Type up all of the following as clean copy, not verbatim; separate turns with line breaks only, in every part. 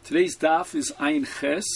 Today's daf is Ayin Ches.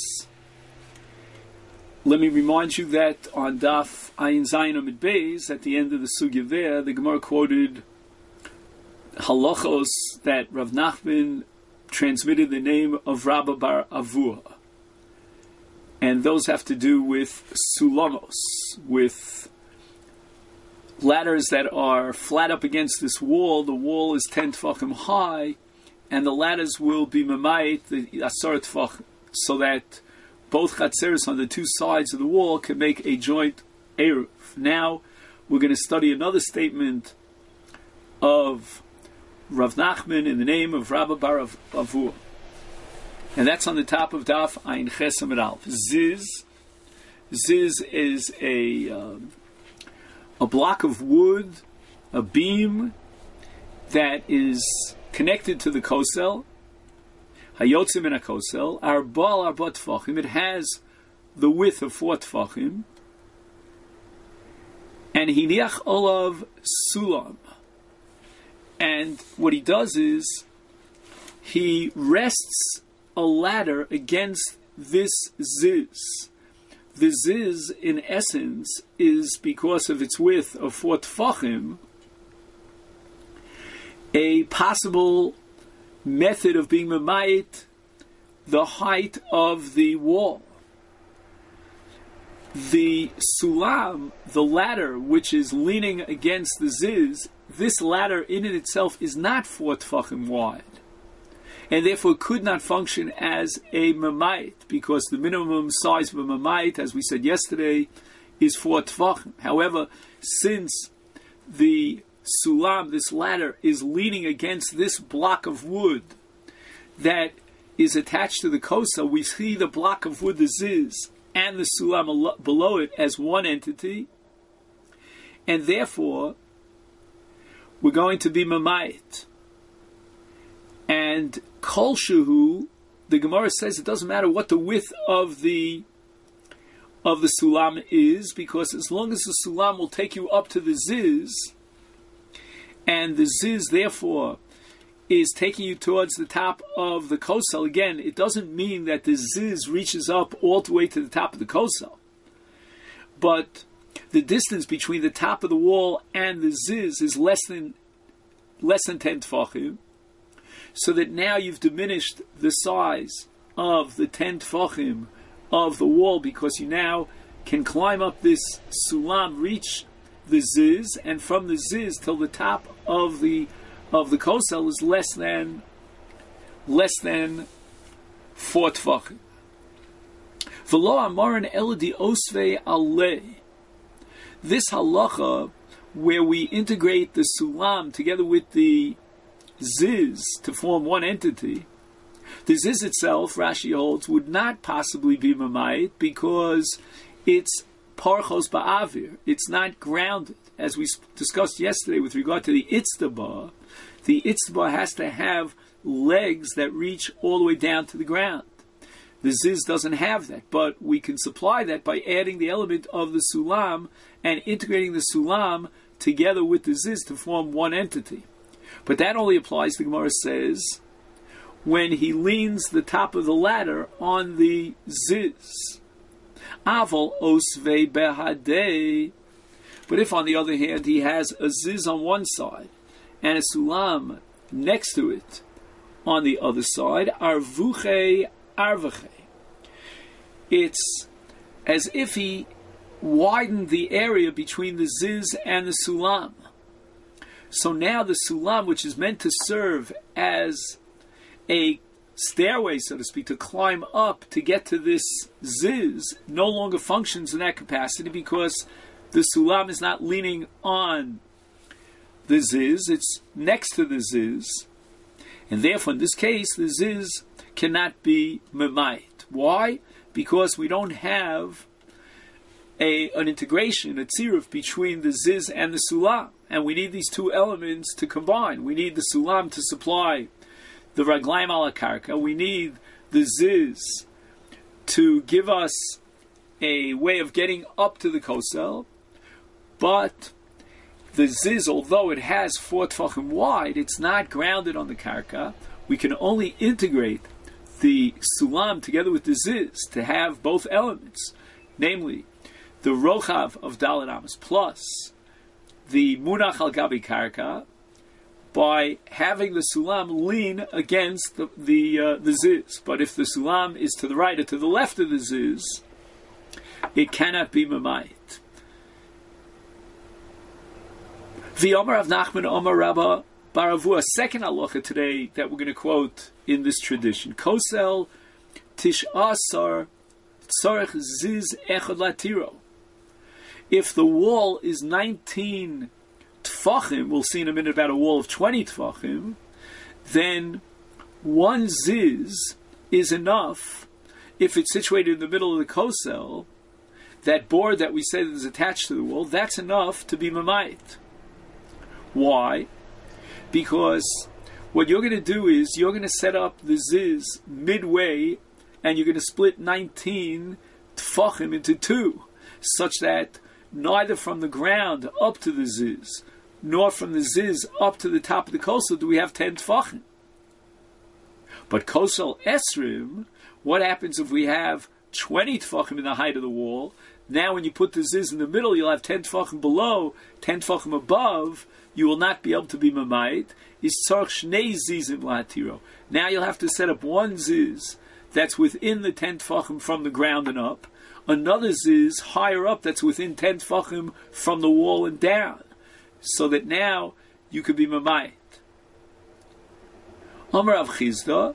Let me remind you that on daf Ayin Zayin Amid Beis, at the end of the sugya there, the Gemara quoted halachos that Rav Nachman transmitted the name of Rabba bar Avua. And those have to do with sulamos, with ladders that are flat up against this wall. The wall is 10 tefachim high, and the ladders will be mamayit, the asar tefach, so that both chatzeros on the two sides of the wall can make a joint eruv. Now, we're going to study another statement of Rav Nachman in the name of Rabba bar Avua. And that's on the top of Daf Ayin Ches Amid Aleph. Ziz is a block of wood, a beam that is connected to the kosel. Hayotzim in a kosel. Arbal arba tefachim. It has the width of 4 tefachim. And hiniach olav sulam. And what he does is he rests a ladder against this ziz. The ziz, in essence, is, because of its width of 4 tefachim, a possible method of being mamayit the height of the wall. The sulam, the ladder which is leaning against the ziz, this ladder in and itself is not 4 tefachim wide, and therefore could not function as a mamayit, because the minimum size of a mamayit, as we said yesterday, is 4 tefachim. However, since the sulam, this ladder, is leaning against this block of wood that is attached to the kosa, we see the block of wood, the ziz, and the sulam below it as one entity, and therefore we're going to be mamayit. And kol shehu, the Gemara says it doesn't matter what the width of the sulam is, because as long as the sulam will take you up to the ziz, and the ziz therefore is taking you towards the top of the kosel. Again, it doesn't mean that the ziz reaches up all the way to the top of the kosel, but the distance between the top of the wall and the ziz is less than 10 tefachim, so that now you've diminished the size of the 10 tefachim of the wall, because you now can climb up this sulam, reach the ziz, and from the ziz till the top of the kosel is less than 4 tefachim. V'lo amaran eladi osvei aleh. This halacha, where we integrate the sulam together with the ziz to form one entity, the ziz itself, Rashi holds, would not possibly be mamayit, because it's parchos ba'avir. It's not grounded. As we discussed yesterday with regard to the itztaba has to have legs that reach all the way down to the ground. The ziz doesn't have that, but we can supply that by adding the element of the sulam and integrating the sulam together with the ziz to form one entity. But that only applies, the Gemara says, when he leans the top of the ladder on the ziz. Aval osvei behadei. But if, on the other hand, he has a ziz on one side and a sulam next to it on the other side, arvuche arvache. It's as if he widened the area between the ziz and the sulam. So now the sulam, which is meant to serve as a stairway, so to speak, to climb up to get to this ziz, no longer functions in that capacity, because the sulam is not leaning on the ziz, it's next to the ziz. And therefore, in this case, the ziz cannot be mamayit. Why? Because we don't have an integration, a tziruf, between the ziz and the sulam. And we need these two elements to combine. We need the sulam to supply the raglaim ala karka. We need the ziz to give us a way of getting up to the kosel. But the ziz, although it has 4 tefachim wide, it's not grounded on the karka. We can only integrate the sulam together with the ziz to have both elements, namely the rochav of Dalet Amos plus the munach al gabi karka, by having the sulam lean against the ziz. But if the sulam is to the right or to the left of the ziz, it cannot be mamayit. V'Omer Rav Nachman Omer Rabba Baravu, a second halacha today that we're going to quote in this tradition. Kosel tish'asar tzarech ziz echad latiro. If the wall is 19 tfachim, we'll see in a minute about a wall of 20 tfachim, then one ziz is enough. If it's situated in the middle of the kosel, that board that we say that is attached to the wall, that's enough to be mamayit. Why? Because what you're going to do is you're going to set up the ziz midway, and you're going to split 19 tfachim into two, such that neither from the ground up to the ziz, nor from the ziz up to the top of the kosel do we have 10 tfachim. But kosel esrim, what happens if we have 20 tfachim in the height of the wall? Now when you put the ziz in the middle, you'll have 10 tfachim below, 10 tfachim above. You will not be able to be mamayit. Is tzarch shnei zizim lahatiro. Now you'll have to set up one ziz that's within the 10 tfachim from the ground and up, another ziz higher up that's within 10 tfachim from the wall and down, so that now you could be mamayit. Amar Rav Chizda,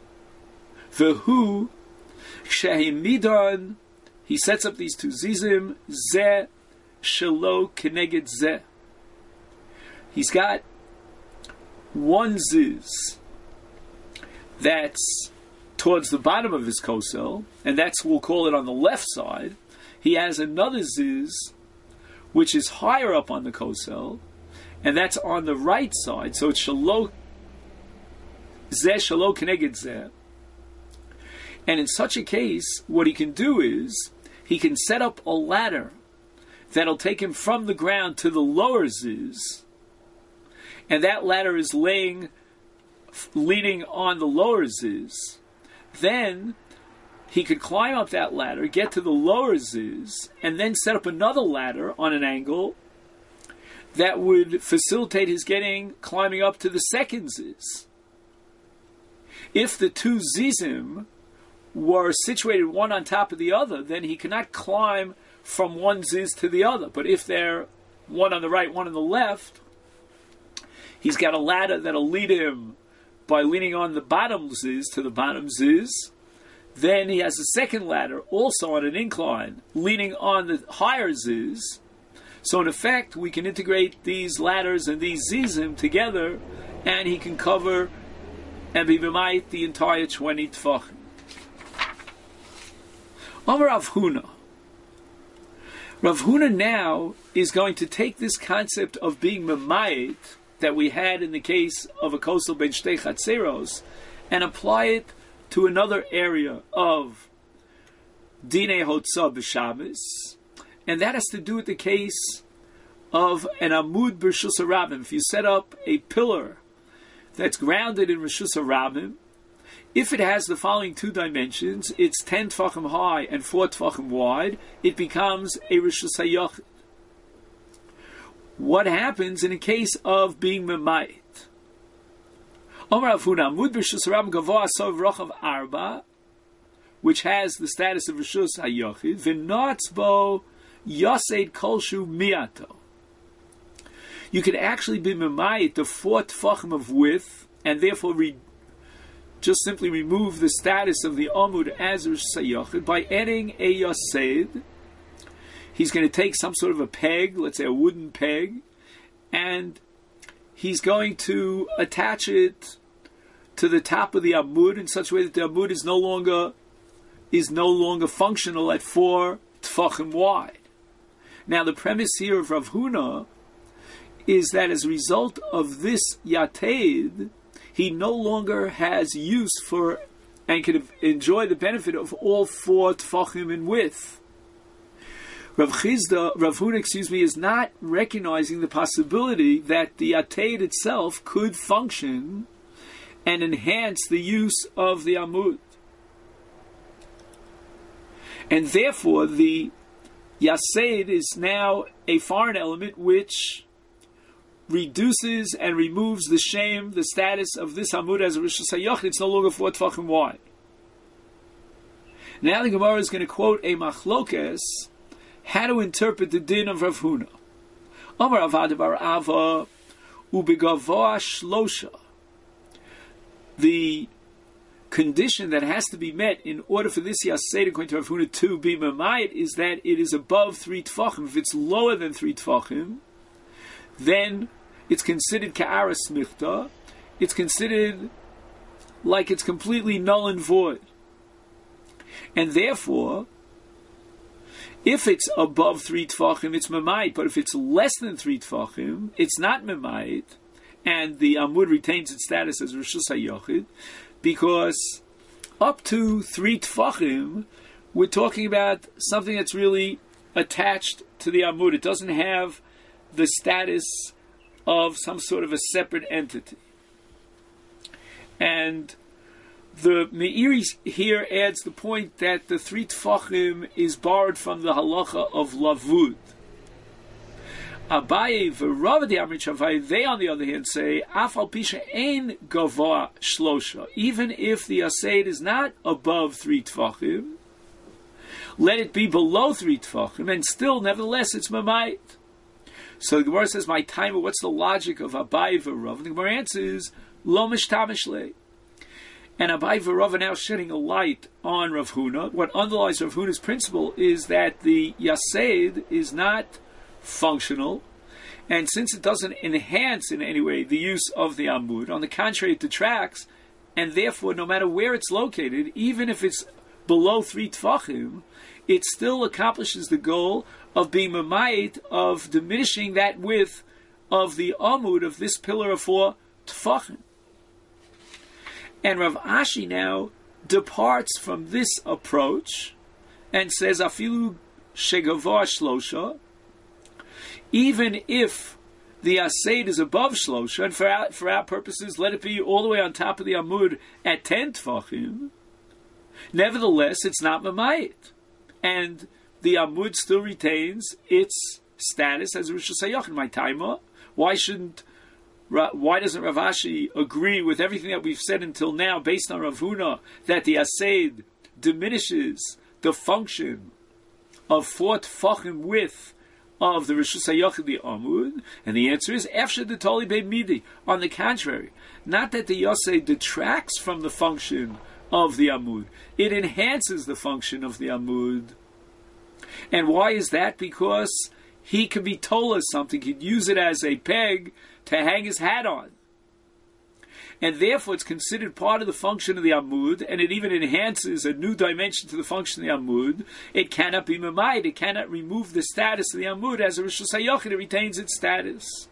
v'hu shehimidon, he sets up these two zizim, zeh shelo keneged zeh. He's got one ziz that's towards the bottom of his kosel, and that's, we'll call it on the left side. He has another ziz which is higher up on the kosel, and that's on the right side. So it's shelo zeh shelo keneged zeh. And in such a case, what he can do is he can set up a ladder that'll take him from the ground to the lower ziz, and that ladder is leaning on the lower ziz. Then he could climb up that ladder, get to the lower ziz, and then set up another ladder on an angle that would facilitate his climbing up to the second ziz. If the two zizim were situated one on top of the other, then he cannot climb from one ziz to the other. But if they're one on the right, one on the left, he's got a ladder that'll lead him by leaning on the bottom ziz to the bottom ziz. Then he has a second ladder, also on an incline, leaning on the higher ziz. So in effect, we can integrate these ladders and these zizim together, and he can cover and be b'mayit the entire 20 tfachim. Amar Rav Huna. Rav Huna now is going to take this concept of being b'mayit that we had in the case of a kosel ben shtei chatzeros and apply it to another area of dinei hotzah b'Shabbos, and that has to do with the case of an amud b'Reshus HaRabim. If you set up a pillar that's grounded in Reshus HaRabim, if it has the following two dimensions, it's 10 tfachim high and 4 tfachim wide, it becomes a Reshus HaYachid. What happens in a case of being memayit? Omar Rav Huna, amud b'Reshus HaRabim gavoa asov rochav arba, which has the status of Reshus HaYachid, v'notz bo yosed kolshu miato. You could actually be memayit the 4 tfachim of width, and therefore just simply remove the status of the amud as Reshus HaYachid by adding a yosed. He's going to take some sort of a peg, let's say a wooden peg, and he's going to attach it to the top of the amud in such a way that the amud is no longer functional at 4 tfachim wide. Now the premise here of Rav Huna is that as a result of this yated, he no longer has use for and can enjoy the benefit of all 4 tfachim in width. Rav Huna, is not recognizing the possibility that the yated itself could function and enhance the use of the amud. And therefore, the Yased is now a foreign element which reduces and removes the shame, the status of this Amud as a Rishus HaYachid. It's no longer 4 Tvachim wide. Now the Gemara is going to quote a machlokes, how to interpret the din of Rav Huna. Amar Avad bar Ava ubegavoa shlosha. The condition that has to be met in order for this Yased, according to Rav Huna, to be Mamayit is that it is above 3 Tvachim. If it's lower than 3 Tvachim, then it's considered Ka'ara Smichta. It's considered like it's completely null and void. And therefore, if it's above 3 Tvachim, it's Mamayit. But if it's less than 3 Tvachim, it's not Mamayit. And the Amud retains its status as Rishus HaYachid. Because up to 3 Tvachim, we're talking about something that's really attached to the Amud. It doesn't have the status of some sort of a separate entity. And the Meiri here adds the point that the 3 Tfachim is borrowed from the halacha of Lavud. Abaye v'Rava Amrit Shavai, they on the other hand say, Afal Pisha ein gavoa shlosha, even if the Yased is not above 3 Tfachim, let it be below 3 Tfachim, and still, nevertheless, it's Mamayit. So the Gemara says, my timer, what's the logic of Abaye v'Rava? And the Gemara answers, Lo mishtamish lei. And Abaye v'Rava now shedding a light on Rav Huna. What underlies Rav Huna's principle is that the Yased is not functional, and since it doesn't enhance in any way the use of the Amud, on the contrary, it detracts, and therefore, no matter where it's located, even if it's below 3 Tfachim, it still accomplishes the goal of being Mamayit, of diminishing that width of the Amud, of this pillar of 4 Tfachim. And Rav Ashi now departs from this approach and says, Afilu shegavoa shlosha, even if the Yased is above shlosha, and for our purposes, let it be all the way on top of the Amud at 10 Tfachim, nevertheless, it's not Mamayit. And the Amud still retains its status as a Rishus HaYachid. My timer, why doesn't Rav Ashi agree with everything that we've said until now, based on Rav Huna, that the Yased diminishes the function of 4 Tfachim width of the Rishus HaYachid, the Amud? And the answer is, Efshad de Toli Beid Midi. On the contrary, not that the Yased detracts from the function of the Amud. It enhances the function of the Amud. And why is that? Because he could be told as something, he'd use it as a peg to hang his hat on. And therefore it's considered part of the function of the Amud, and it even enhances a new dimension to the function of the Amud. It cannot be Mamayit, it cannot remove the status of the Amud. As a Rishus HaYachid, it retains its status.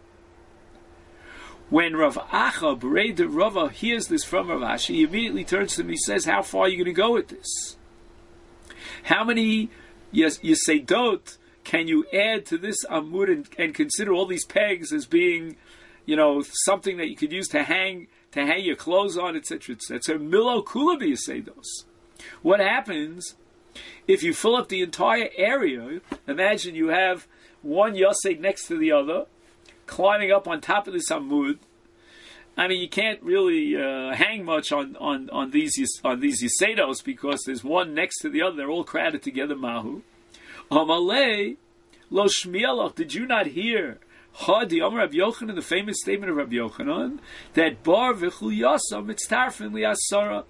When Rav Acha, Berei de Rava, hears this from Rav Ashi, he immediately turns to him and he says, how far are you going to go with this? How many Yesedot can you add to this Amud and consider all these pegs as being, something that you could use to hang your clothes on, etc., etc. So Milo Kula Yesedos. What happens if you fill up the entire area? Imagine you have one Yosed next to the other, climbing up on top of this Amud. I mean, you can't really hang much on these Yesedos because there's one next to the other. They're all crowded together. Mahu. Amalei lo shmielach. Did you not hear? The Amar Rabbi Yochanan, the famous statement of Rabbi Yochanan, that bar v'chul yasam mitztarfin li'asara.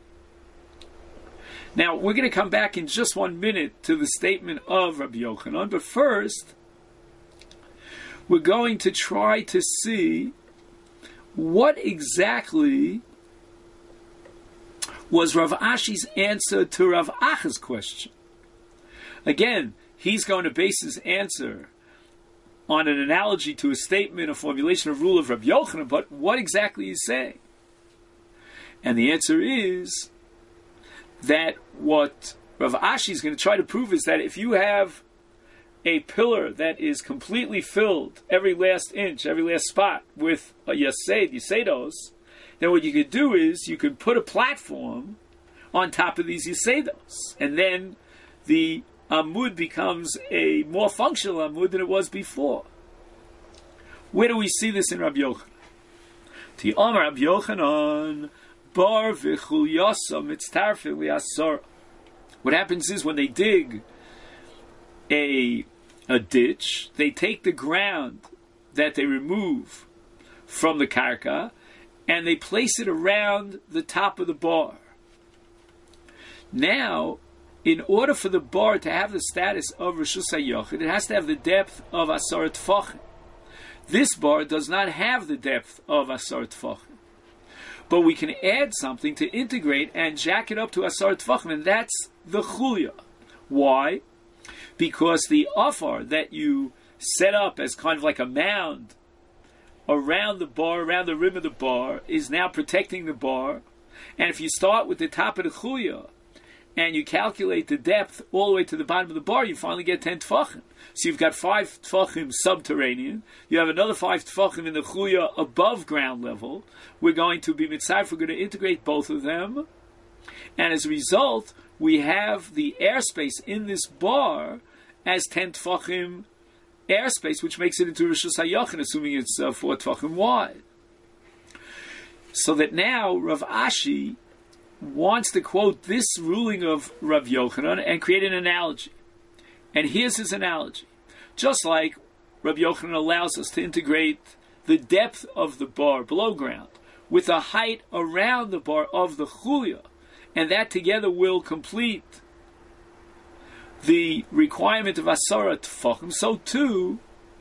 Now, we're going to come back in just 1 minute to the statement of Rabbi Yochanan, but first, we're going to try to see what exactly was Rav Ashi's answer to Rav Acha's question. Again, he's going to base his answer on an analogy to a statement, a formulation of rule of Rabbi Yochanan, but what exactly is he saying? And the answer is that what Rav Ashi is going to try to prove is that if you have a pillar that is completely filled, every last inch, every last spot, with a Yesedos, then what you could do is you could put a platform on top of these Yesedos, and then the Amud becomes a more functional Amud than it was before. Where do we see this in Rabbi Yochanan? Ti Amar Rabbi Yochanan, bar v'chul yasa mitztarfin li'asara. What happens is when they dig a ditch, they take the ground that they remove from the karka and they place it around the top of the bar. Now, in order for the bar to have the status of Reshus HaYochid, it has to have the depth of Asar Tfachim. This bar does not have the depth of Asar Tfachim. But we can add something to integrate and jack it up to Asar Tfachim, and that's the Chulya. Why? Because the Afar that you set up as kind of like a mound around the bar, around the rim of the bar, is now protecting the bar. And if you start with the top of the Chulya, and you calculate the depth all the way to the bottom of the bar, you finally get 10 tfachim. So you've got 5 tfachim subterranean. You have another 5 tfachim in the chulya above ground level. We're going to be mitzvah. We're going to integrate both of them. And as a result, we have the airspace in this bar as 10 tfachim airspace, which makes it into Reshus HaYochid, assuming it's 4 tfachim wide. So that now Rav Ashi wants to quote this ruling of Rav Yochanan and create an analogy. And here's his analogy. Just like Rav Yochanan allows us to integrate the depth of the bar below ground with the height around the bar of the chulya, and that together will complete the requirement of Asara Tfachim, so too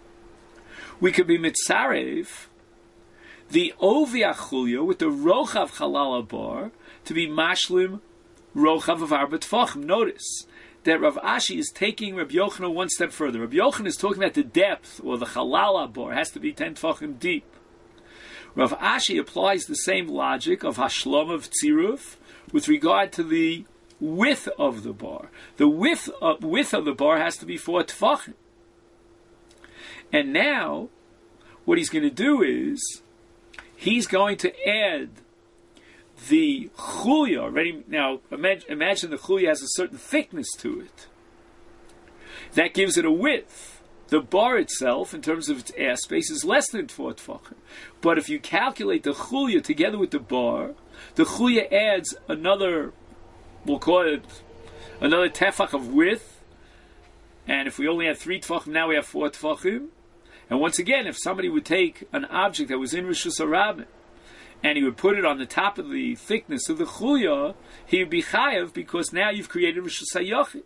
we could be mitzarev the Ovia chulya with the Rochav Chalala bar to be mashlim rochav of arba tfachim. Notice that Rav Ashi is taking Rabbi Yochanan one step further. Rabbi Yochanan is talking about the depth, or the chalala bar has to be 10 tfachim deep. Rav Ashi applies the same logic of hashlam of tziruf with regard to the width of the bar. The width of the bar has to be 4 tfachim. And now, what he's going to do is, he's going to add the chulya already. Now, imagine the chulya has a certain thickness to it. That gives it a width. The bar itself, in terms of its airspace, is less than 4 tfachim. But if you calculate the chulya together with the chulya adds another, we'll call it, another tefach of width. And if we only had 3 tfachim, now we have 4 tfachim. And once again, if somebody would take an object that was in Reshus HaRabim, and he would put it on the top of the thickness of the chulya, he would be chayav, because now you've created Reshus HaYochid.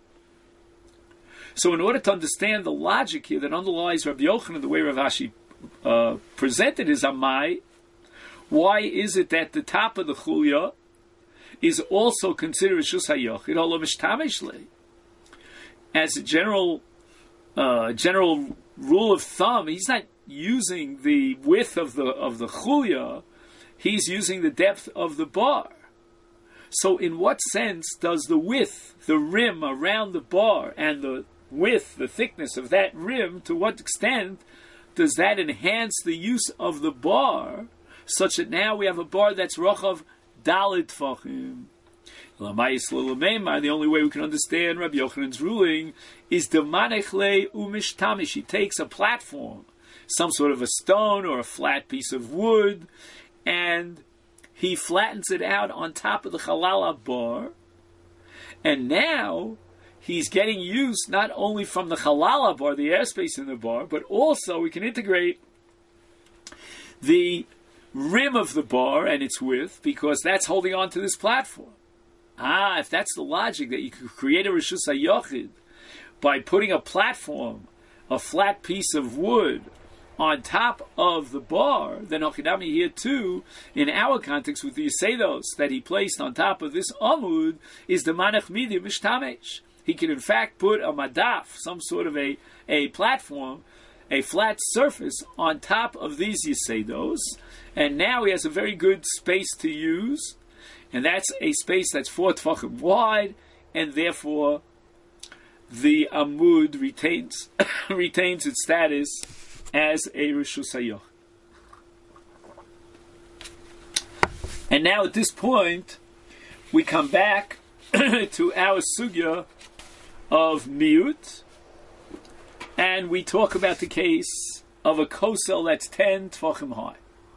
So in order to understand the logic here that underlies Rabbi Yochanan, the way Rav Ashi presented his Amai, why is it that the top of the chulya is also considered Reshus HaYochid, although mishtamesh lei? As a general rule of thumb, he's not using the width of the chulya, he's using the depth of the bar. So in what sense does the width, the rim around the bar, and the width, the thickness of that rim, to what extent does that enhance the use of the bar, such that now we have a bar that's rochav dalit tfachim? The only way we can understand Rabbi Yochanan's ruling is demanechle umishtamish. He takes a platform, some sort of a stone or a flat piece of wood, and he flattens it out on top of the chalala bar, and now he's getting use not only from the chalala bar, the airspace in the bar, but also we can integrate the rim of the bar and its width, because that's holding on to this platform. If that's the logic, that you could create a Reshus HaYochid by putting a platform, a flat piece of wood, on top of the bar, then Ochidami here too, in our context with the Yisedos that he placed on top of this Amud, is the Manach Midi Mishtamesh. He can in fact put a madaf, some sort of a platform, a flat surface on top of these Yisedos, and now he has a very good space to use. And that's a space that's 4 tfachim wide, and therefore the Amud retains its status as a Reshus HaYochid. And now at this point, we come back to our sugya of miut, and we talk about the case of a kosel that's 10 tfachim high.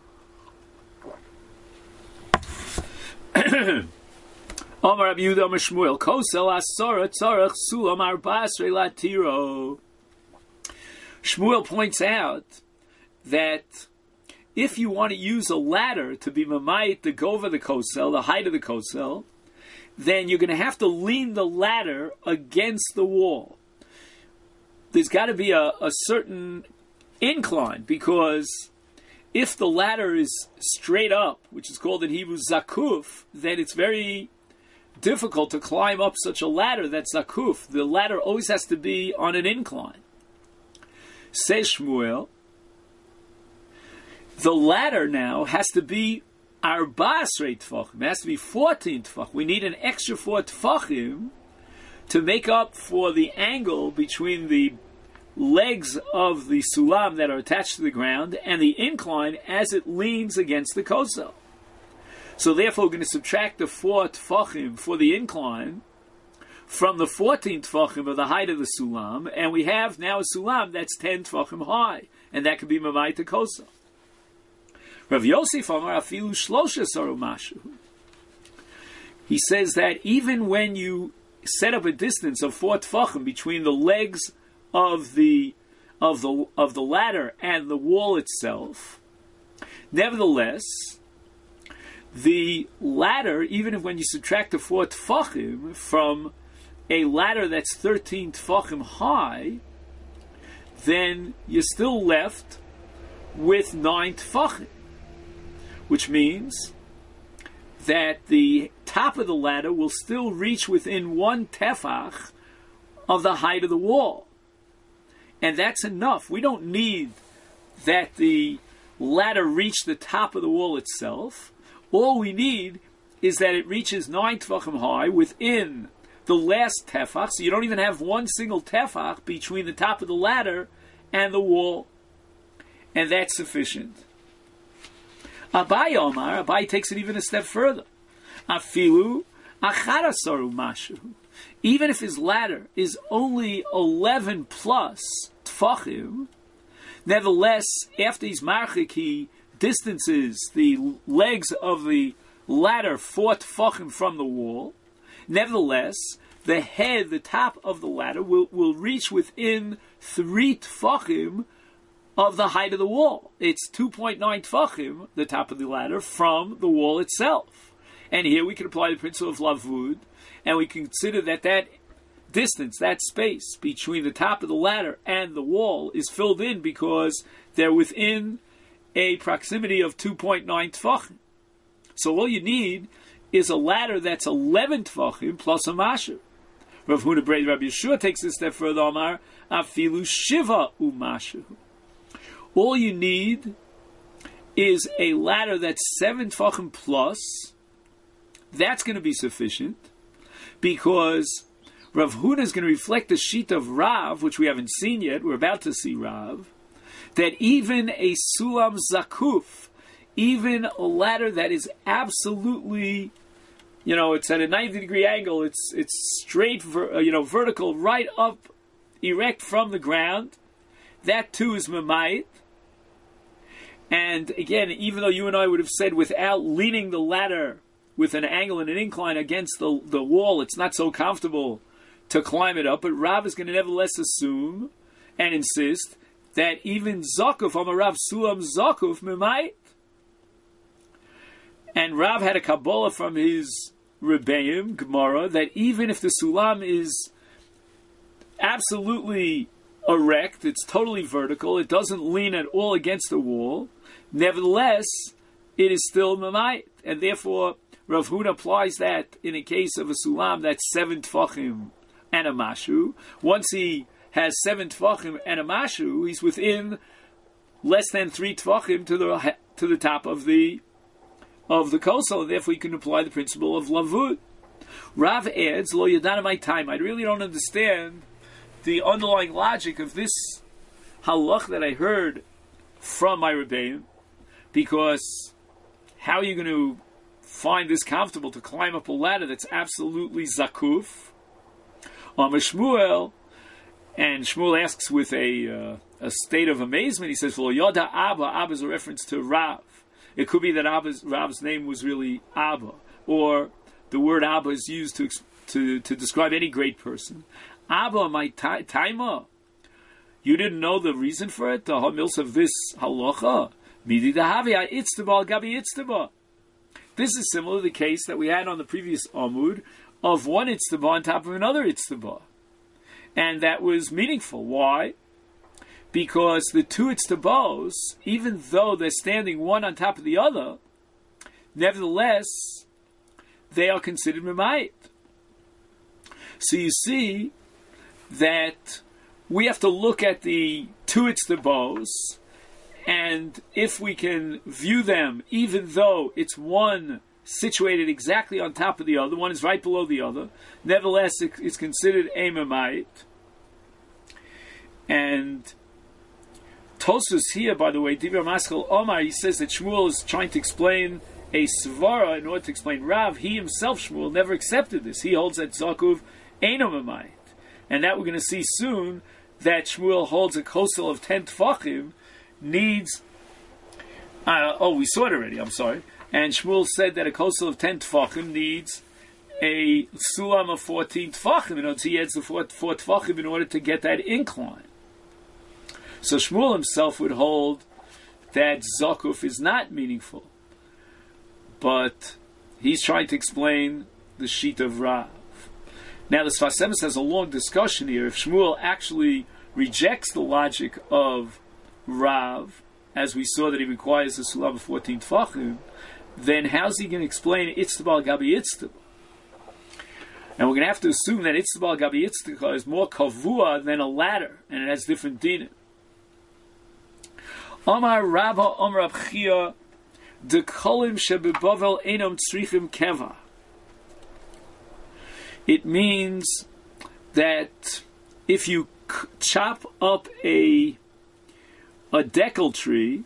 Omar Rabbi Yehuda Omar Shmuel kosel asara tzarech sulam arba asrei latiro. Shmuel points out that if you want to use a ladder to be mamayit the gova the kosel, the height of the kosel, then you're going to have to lean the ladder against the wall. There's got to be a certain incline, because if the ladder is straight up, which is called in Hebrew zakuf, then it's very difficult to climb up such a ladder that's zakuf. The ladder always has to be on an incline. Says Shmuel, the ladder now has to be arba asrei tfachim. It has to be 14 tfachim. We need an extra 4 tfachim to make up for the angle between the legs of the sulam that are attached to the ground and the incline as it leans against the kosel. So therefore we're going to subtract the 4 tfachim for the incline from the 14 tfachim of the height of the sulam, and we have now a sulam that's 10 tfachim high, and that could be mamayit the kosel. Rav Yosef Amar afilu shlosha saru mashu. He says that even when you set up a distance of 4 tfachim between the legs of the ladder and the wall itself, nevertheless, the ladder, even if when you subtract the 4 tfachim from a ladder that's 13 tfachim high, then you're still left with 9 tfachim, which means that the top of the ladder will still reach within 1 tefach of the height of the wall. And that's enough. We don't need that the ladder reach the top of the wall itself. All we need is that it reaches 9 tefachim high within the last tefach, so you don't even have one single tefach between the top of the ladder and the wall. And that's sufficient. Abai takes it even a step further. Afilu acharasaru mashu. Even if his ladder is only 11 plus tfachim, nevertheless, after he's marchik, he distances the legs of the ladder 4 tfachim from the wall. Nevertheless, the head, the top of the ladder, will reach within 3 tfachim of the height of the wall. It's 2.9 tfachim, the top of the ladder, from the wall itself. And here we can apply the principle of lavud, and we can consider that distance, that space between the top of the ladder and the wall is filled in because they're within a proximity of 2.9 tfachim. So all you need is a ladder that's 11 tfachim plus a masher. Rav Huna Brei Rabbi Yeshua takes this step further, Amar, afilu shiva umashu. All you need is a ladder that's 7 tfachim plus. That's going to be sufficient, because Rav Huna is going to reflect the sheet of Rav, which we haven't seen yet. We're about to see Rav, that even a sulam zakuf, even a ladder that is absolutely, it's at a 90-degree angle, it's straight, vertical, right up, erect from the ground, that too is mamayit. And again, even though you and I would have said without leaning the ladder with an angle and an incline against the wall, it's not so comfortable to climb it up, but Rav is going to nevertheless assume and insist that even zakuf, on a Rav sulam zakuf mamayit. And Rav had a Kabbalah from his Rebbeim, Gemara, that even if the sulam is absolutely erect, it's totally vertical, it doesn't lean at all against the wall, nevertheless, it is still mamayit. And therefore, Rav Huna applies that in a case of a sulam that's 7 tfachim and a mashu. Once he has 7 tfachim and a mashu, he's within less than 3 tfachim to the top of the kosel, and therefore you can apply the principle of lavud. Rav adds, lo yadana my time. I really don't understand the underlying logic of this halach that I heard from my Rebbeim, because how are you going to find this comfortable to climb up a ladder that's absolutely zakuf? Shmuel, and Shmuel asks with a state of amazement. He says, "V'lo yoda Abba." Abba is a reference to Rav. It could be that Rav's name was really Abba, or the word Abba is used to describe any great person. Abba, my taima. You didn't know the reason for it? The hamils of this halacha. Midi dahavi haitztaba al gabi itztaba. This is similar to the case that we had on the previous Amud of one itztaba on top of another itztaba. And that was meaningful. Why? Because the two itztabos, even though they're standing one on top of the other, nevertheless, they are considered mimayit. So you see that we have to look at the two itztabos, and if we can view them, even though it's one situated exactly on top of the other, one is right below the other, nevertheless it's considered a mimayit. And Tosfos here, by the way, Divrei Maschil Omar, he says that Shmuel is trying to explain a svara in order to explain Rav. He himself, Shmuel, never accepted this. He holds that Zakuv Eino Mimayit. And that we're going to see soon, that Shmuel holds a kosel of 10 tfachim needs... we saw it already, I'm sorry. And Shmuel said that a kosel of 10 tfachim needs a sulam of 14 tfachim. In other words, he adds the 4 tfachim in order to get that incline. So Shmuel himself would hold that Zakuf is not meaningful. But he's trying to explain the sheet of Rav. Now the Sfas Emes has a long discussion here. If Shmuel actually rejects the logic of Rav, as we saw that he requires a sulam of 14 tfachim, then how's he going to explain Itztaba al Gabi Itztaba? And we're going to have to assume that Itztaba al Gabi Itztaba is more kavua than a ladder, and it has different dinim. Amar Rabba Amar Rab Chia de kolim shebebavel enom tzrichim keva. It means that if you chop up a dekel tree,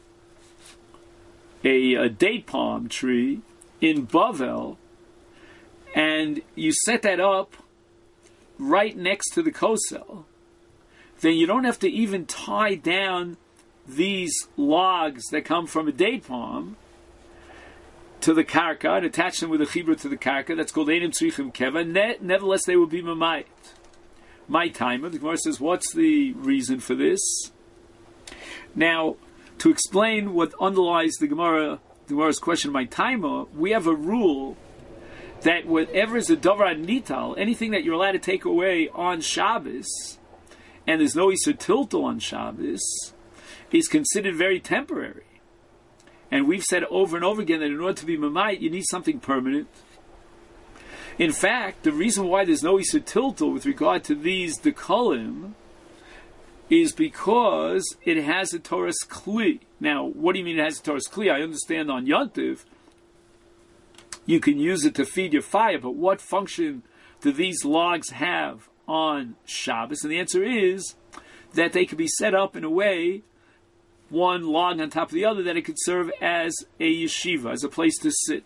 a date palm tree in Bavel, and you set that up right next to the kosel, then you don't have to even tie down these logs that come from a date palm to the karka and attach them with a chibra to the karka. That's called Einim Tzrichim Keva. Nevertheless, they will be mamayit. My timer. The Gemara says, what's the reason for this? Now, to explain what underlies the Gemara's question, my timer, we have a rule that whatever is a davar nital, anything that you're allowed to take away on Shabbos, and there's no Isur Tiltal on Shabbos, is considered very temporary. And we've said over and over again that in order to be mamayit, you need something permanent. In fact, the reason why there's no Isur Tiltal with regard to these dekalim is because it has a Torah's Kli. Now, what do you mean it has a Torah's Kli? I understand on Yontiv, you can use it to feed your fire, but what function do these logs have on Shabbos? And the answer is that they could be set up in a way, one log on top of the other, that it could serve as a yeshiva, as a place to sit.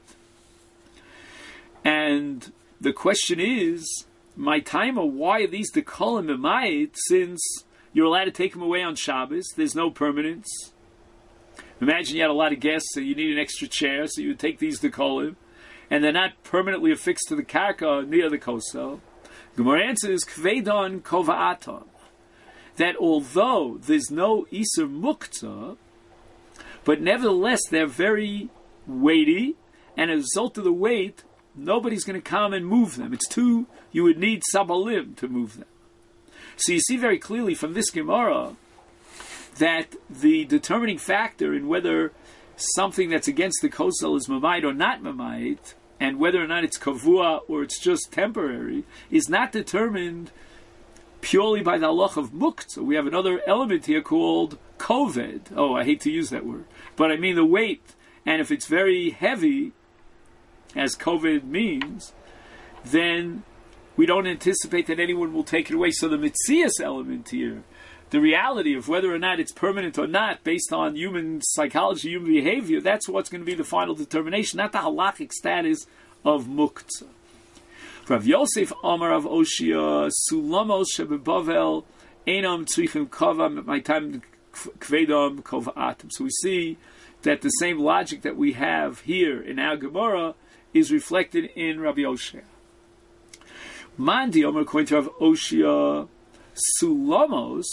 And the question is, my timer, why are these dekalim mimayit, since you're allowed to take them away on Shabbos, there's no permanence? Imagine you had a lot of guests and you need an extra chair, so you would take these dekalim, and they're not permanently affixed to the karka near the kosel. Gemara answers, kvedon kova'aton, that although there's no Isur Muktzah, but nevertheless they're very weighty, and as a result of the weight, nobody's going to come and move them. You would need Sabalim to move them. So you see very clearly from this Gemara that the determining factor in whether something that's against the kosel is mamayit or not mamayit, and whether or not it's kavua or it's just temporary, is not determined purely by the halach of muktzah. We have another element here called koved. Oh, I hate to use that word, but I mean the weight. And if it's very heavy, as koved means, then we don't anticipate that anyone will take it away. So the mitzias element here, the reality of whether or not it's permanent or not, based on human psychology, human behavior, that's what's going to be the final determination, not the halachic status of muktzah. Rav Yosef Amar of Oshia Sulamos Shebebavel Einam Tzrichim Kavam my time Kvedam Kovatim. So we see that the same logic that we have here in our Gemara is reflected in Rabbi Oshia. Mandi Amar according to Rav Oshia Sulamos.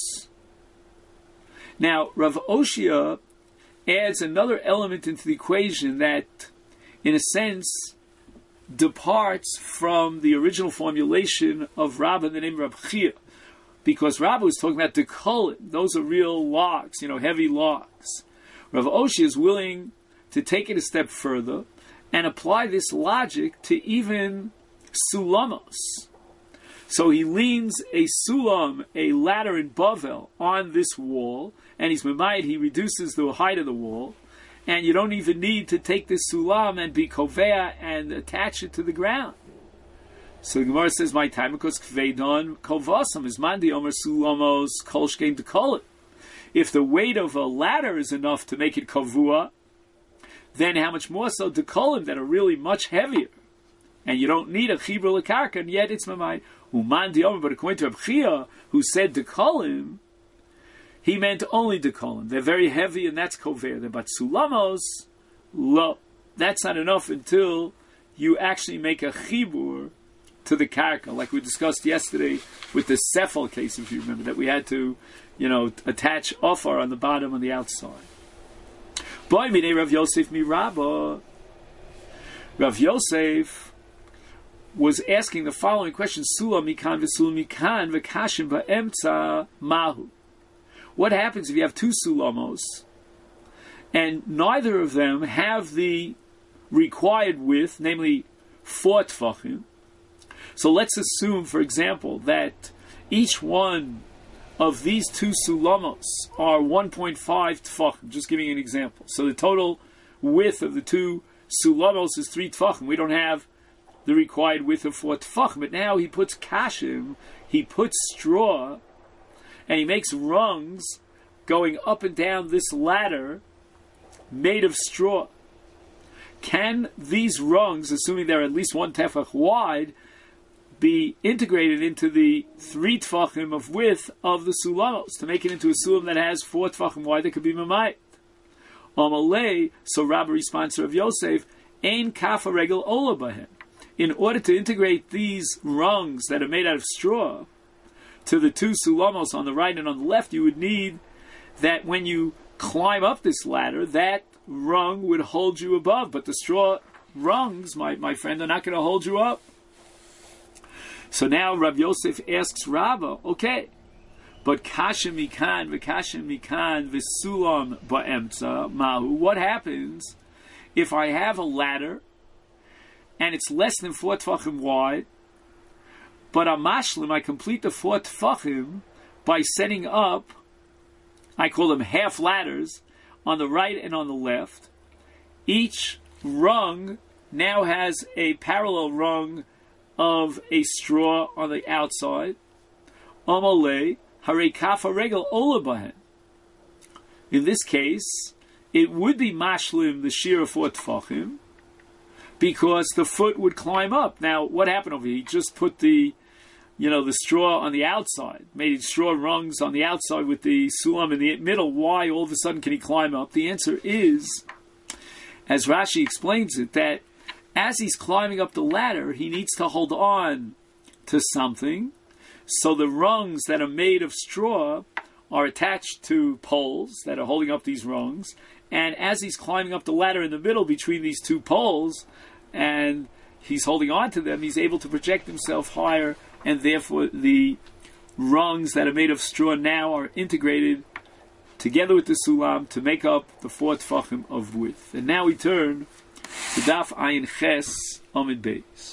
Now Rav Oshia adds another element into the equation that, in a sense, departs from the original formulation of Rabbah in the name of Rav Chia, because Rabbah was talking about dekolim; those are real logs, heavy logs. Rav Oshia is willing to take it a step further and apply this logic to even sulamos. So he leans a sulam, a ladder in Bavel, on this wall, and he's memayed, he reduces the height of the wall, and you don't even need to take this sulam and be kovea and attach it to the ground. So the Gemara says, my time, because kvedon kovasam is mandi omer sulamos kol shkein dekolim. If the weight of a ladder is enough to make it kavua, then how much more so dekolim that are really much heavier, and you don't need a chibur lekarka, and yet it's memayed. Umandi omer, but according to Reb Chia, who said dekolim, he meant only dekolim. They're very heavy, and that's kover. But sulamos, lo. That's not enough until you actually make a chibur to the karka, like we discussed yesterday with the sefel case, if you remember, that we had to, attach ofar on the bottom on the outside. Boy, minei Rav Yosef mi Rabba. Rav Yosef was asking the following question: Sulam mikan v'sulam mikan v'kashim ba'emtza mahu. What happens if you have two sulamos and neither of them have the required width, namely 4 tefachim? So let's assume, for example, that each one of these two sulamos are 1.5 tefachim. Just giving an example. So the total width of the two sulamos is 3 tefachim. We don't have the required width of 4 tefachim. But now he puts kashim, he puts straw, and he makes rungs going up and down this ladder made of straw. Can these rungs, assuming they're at least 1 tefach wide, be integrated into the 3 tefachim of width of the sulamos to make it into a sulam that has 4 tefachim wide that could be mamayit? Amalei, so Rabbi responds to Rav Yosef, ein kafa regel ola bahem. In order to integrate these rungs that are made out of straw to the 2 sulamos on the right and on the left, you would need that when you climb up this ladder, that rung would hold you above. But the straw rungs, my friend, are not going to hold you up. So now Rav Yosef asks Rabbah, okay, but kashem mikan v'sulam ba'emtza mahu. What happens if I have a ladder and it's less than 4 tefachim wide, but amashlim, I complete the 4 tefachim by setting up, I call them half ladders, on the right and on the left. Each rung now has a parallel rung of a straw on the outside. Amalei, harei kafa regel ola bahen. In this case, it would be mashlim, the shear of 4 tefachim, because the foot would climb up. Now, what happened over here? He just put the straw on the outside, made straw rungs on the outside with the sulam in the middle. Why all of a sudden can he climb up? The answer is, as Rashi explains it, that as he's climbing up the ladder, he needs to hold on to something. So the rungs that are made of straw are attached to poles that are holding up these rungs. And as he's climbing up the ladder in the middle between these 2 poles, and he's holding on to them, he's able to project himself higher, and therefore the rungs that are made of straw now are integrated together with the sulam to make up the 4 tefachim of width. And now we turn to Daf Ayin Ches Amid Beis.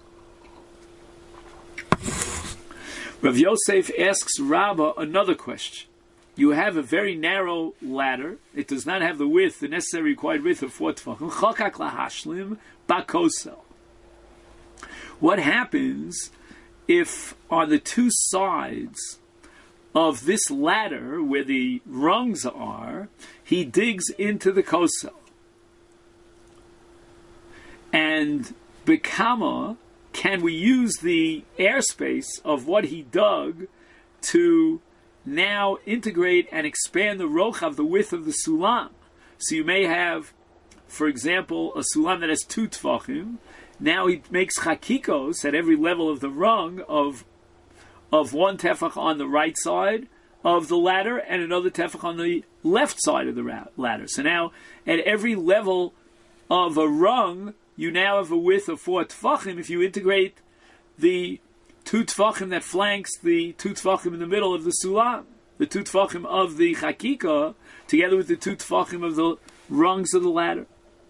Rav Yosef asks Rabbah another question. You have a very narrow ladder. It does not have the width, the necessary required width of 4 tefachim. Chakak lahashlim bakosel. What happens if on the 2 sides of this ladder, where the rungs are, he digs into the kosel? And bekama, can we use the airspace of what he dug to now integrate and expand the rochav, the width of the sulam? So you may have, for example, a sulam that has 2 tfachim. Now he makes chakikos at every level of the rung of 1 tefach on the right side of the ladder and another tefach on the left side of the ladder. So now at every level of a rung, you now have a width of 4 tefachim if you integrate the 2 tefachim that flanks the 2 tefachim in the middle of the sulam, the 2 tefachim of the chakika, together with the 2 tefachim of the rungs of the ladder.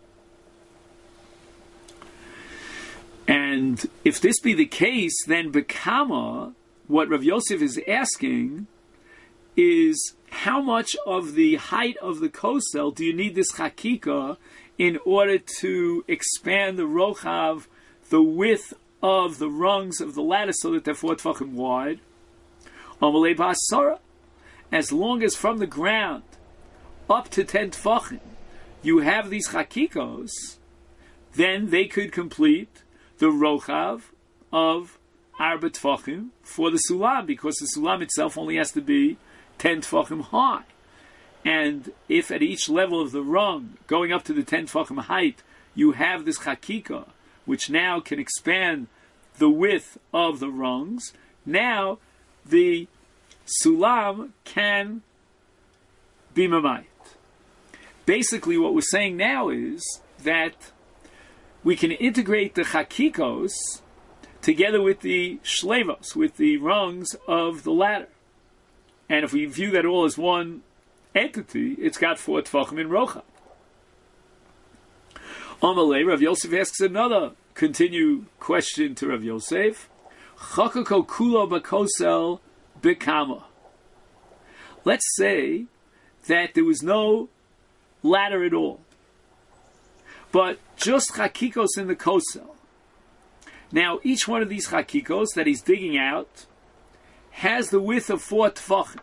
And if this be the case, then Bekama, what Rav Yosef is asking is, how much of the height of the kosel do you need this chakika in order to expand the rochav, the width of the rungs of the ladder, so that they're 4 tefachim wide? Amalei ba'asara. As long as from the ground up to 10 tefachim you have these chakikos, then they could complete the rochav of arba tefachim for the sulam, because the sulam itself only has to be 10 tefachim high. And if at each level of the rung, going up to the 10 tefachim height, you have this chakika, which now can expand the width of the rungs, now the sulam can be mamayit. Basically, what we're saying now is that we can integrate the chakikos together with the shlevos, with the rungs of the ladder. And if we view that all as one entity, it's got 4 tefachim in rocha. Amalei, Rav Yosef asks another continue question to Rav Yosef. Chakako kulo bakosel bekama. Let's say that there was no ladder at all, but just chakikos in the kosel. Now, each one of these chakikos that he's digging out has the width of 4 tefachim.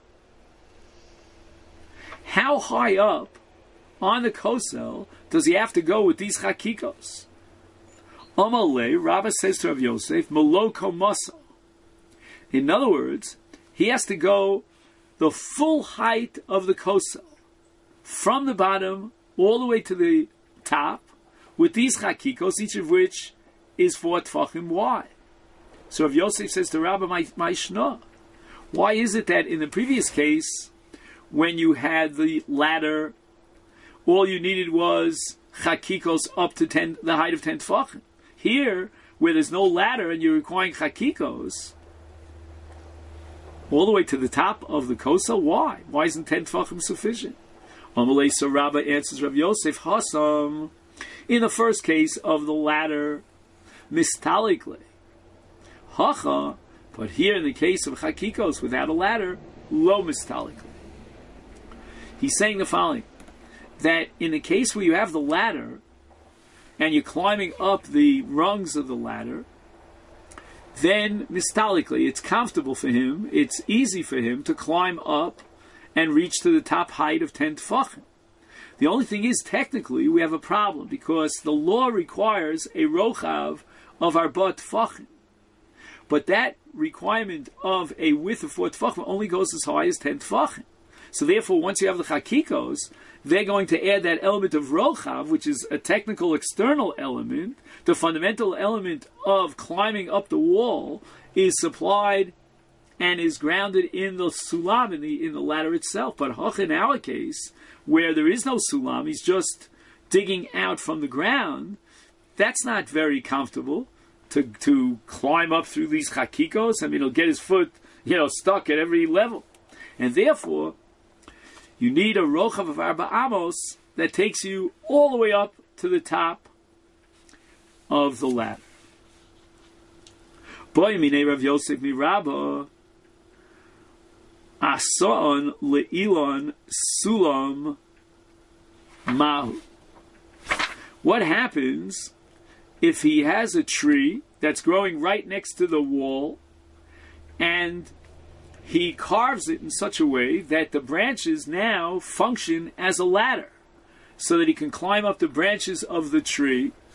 How high up on the kosel does he have to go with these chakikos? Amalei, Rabbah says to Rav Yosef, Maloko Masa. In other words, he has to go the full height of the kosel, from the bottom all the way to the top, with these chakikos, each of which is 4 tefachim wide. So Rav Yosef says to Rabbah, my shna, why is it that in the previous case, when you had the ladder, all you needed was chakikos up to the height of 10 tefachim? Here, where there's no ladder and you're requiring chakikos all the way to the top of the kosel, why? Why isn't 10 tefachim sufficient? Amalei, so Rabbah answers Rav Yosef, Hasam, in the first case of the ladder, mistalikle, hacha, but here in the case of chakikos without a ladder, lo mistalikle. He's saying the following, that in the case where you have the ladder and you're climbing up the rungs of the ladder, then mistalikle, it's comfortable for him, it's easy for him to climb up and reach to the top height of 10 tefachim. The only thing is, technically, we have a problem, because the law requires a rochav of arba tefachim. But that requirement of a width of 4 tefachim only goes as high as 10 tefachim. So therefore, once you have the chakikos, they're going to add that element of rochav, which is a technical external element. The fundamental element of climbing up the wall is supplied and is grounded in the sulam, in the ladder itself. But in our case, where there is no sulam, he's just digging out from the ground, that's not very comfortable to climb up through these chakikos. I mean, he'll get his foot, stuck at every level. And therefore, you need a rochav of arba amos that takes you all the way up to the top of the ladder. Boy, minei Rav Yosef mi Rabbah, Ason le'ilon sulam mahu. What happens if he has a tree that's growing right next to the wall and he carves it in such a way that the branches now function as a ladder, so that he can climb up the branches of the tree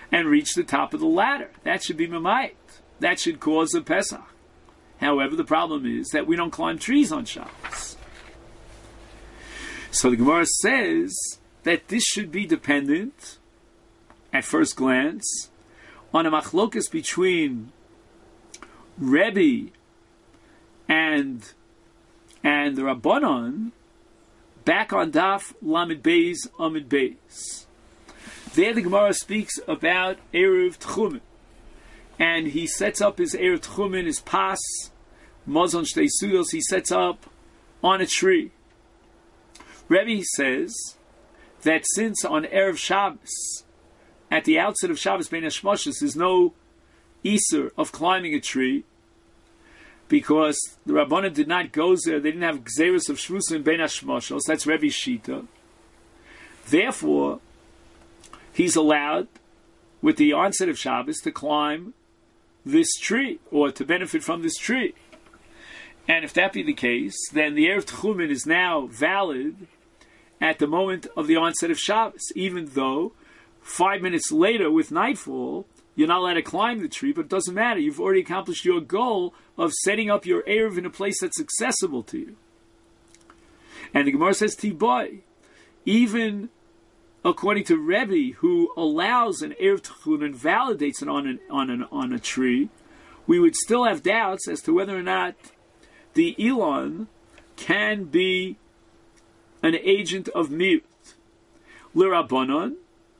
and reach the top of the ladder. That should be Mamayit. That should cause a Pesach. However, the problem is that we don't climb trees on Shabbos. So the Gemara says that this should be dependent, at first glance, on a machlokas between Rebbe and the Rabbanon, back on Daf Lamed Beis Amid Beis. There the Gemara speaks about Erev Tchumen, and he sets up his Erev Tchumen, his pas, Mazon Shtei Sudos, he sets up on a tree. Rebbe says that since on Erev Shabbos, at the outset of Shabbos Bein Hashmashos, there's no Iser of climbing a tree, because the Rabbanan did not go there, they didn't have Gzeirus of Shvusim Bein Hashmashos, that's Rebbe's Shita. Therefore, he's allowed, with the onset of Shabbos, to climb this tree, or to benefit from this tree. And if that be the case, then the Erev Tchumen is now valid at the moment of the onset of Shabbos, even though 5 minutes later, with nightfall, you're not allowed to climb the tree, but it doesn't matter. You've already accomplished your goal of setting up your Erev in a place that's accessible to you. And the Gemara says, Tiboy, even according to Rebbe, who allows an Erev Tchumen and validates it on a tree, we would still have doubts as to whether or not the Elon can be an agent of miut. L'Rabbanon,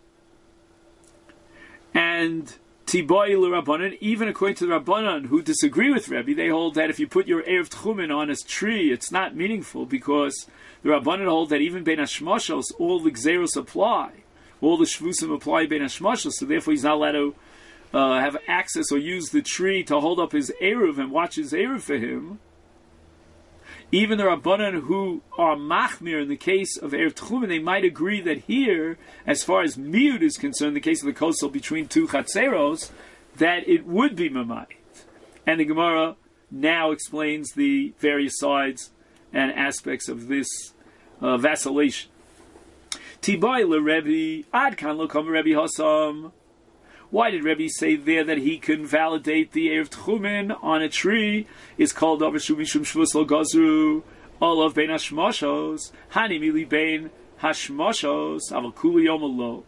and Tiboy l'Rabbanon, even according to the Rabbanon who disagree with Rebbe, they hold that if you put your Erev Tchumen on a tree, it's not meaningful, because the Rabbanon hold that even Bein Hashmashos, all the Gzeros apply, all the Shvusim apply Bein Hashmashos, so therefore he's not allowed to have access or use the tree to hold up his Erev and watch his Erev for him. Even the Rabbanan who are machmir in the case of Erev Tchumen, they might agree that here, as far as miut is concerned, the case of the kosel between two chatzeros, that it would be mamayit. And the Gemara now explains the various sides and aspects of this vacillation. Tibai l'Rebbe, ad kan lo kam Rebbe Hassam. Why did Rebbe say there that he can validate the Erev Tchumen on a tree? Is called over Shumishum Shvus Lo Gazru, Olav Bein Hashmashos, Hani Mili Bein Hashmashos, Aval Kuli Yom Lo.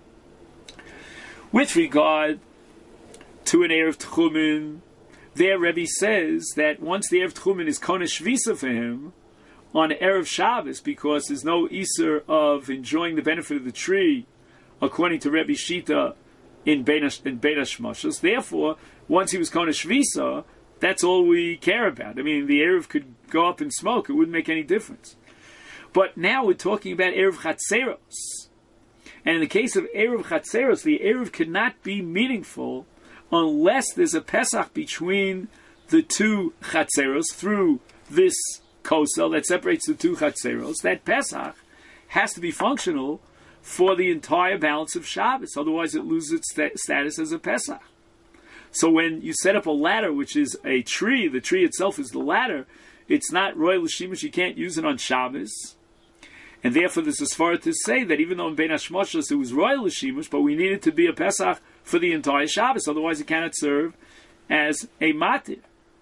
With regard to an Erev Tchumen, there Rebbe says that once the Erev Tchumen is Konesh Visa for him, on Erev Shabbos, because there's no Iser of enjoying the benefit of the tree, according to Rebbe Shita, in Bein Hashmashos. Therefore, once he was Konesh Visa, that's all we care about. I mean, the Erev could go up in smoke, it wouldn't make any difference. But now we're talking about Erev Chatzeros. And in the case of Erev Chatzeros, the Erev could not be meaningful unless there's a Pesach between the two Chatzeros through this kosel that separates the two Chatzeros. That Pesach has to be functional for the entire balance of Shabbos. Otherwise it loses its status as a Pesach. So when you set up a ladder, which is a tree, the tree itself is the ladder, it's not royal l'shimush, you can't use it on Shabbos. And therefore there's a svara to say that even though in Bein Hashmashos it was royal l'shimush, but we need it to be a Pesach for the entire Shabbos, otherwise it cannot serve as a matir.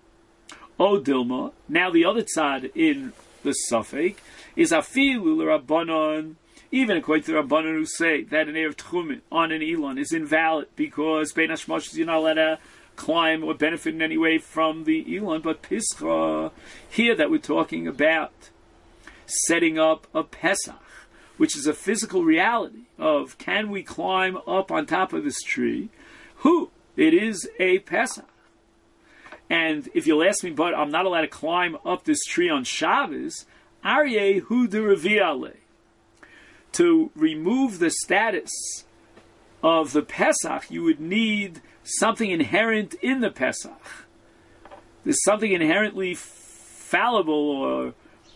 O Dilma, now the other tzad in the Safek is afilu l'Rabbanon. Even according to the Rabbanan who say that an Erev Tchumen on an Elon is invalid because Bein Hashmashos you're not allowed to climb or benefit in any way from the Elon, but Pischa, here that we're talking about setting up a Pesach, which is a physical reality of can we climb up on top of this tree? It is a Pesach. And if you'll ask me, but I'm not allowed to climb up this tree on Shabbos, Aryeh hu de Revi'aleh. To remove the status of the Pesach, you would need something inherent in the Pesach. There's something inherently fallible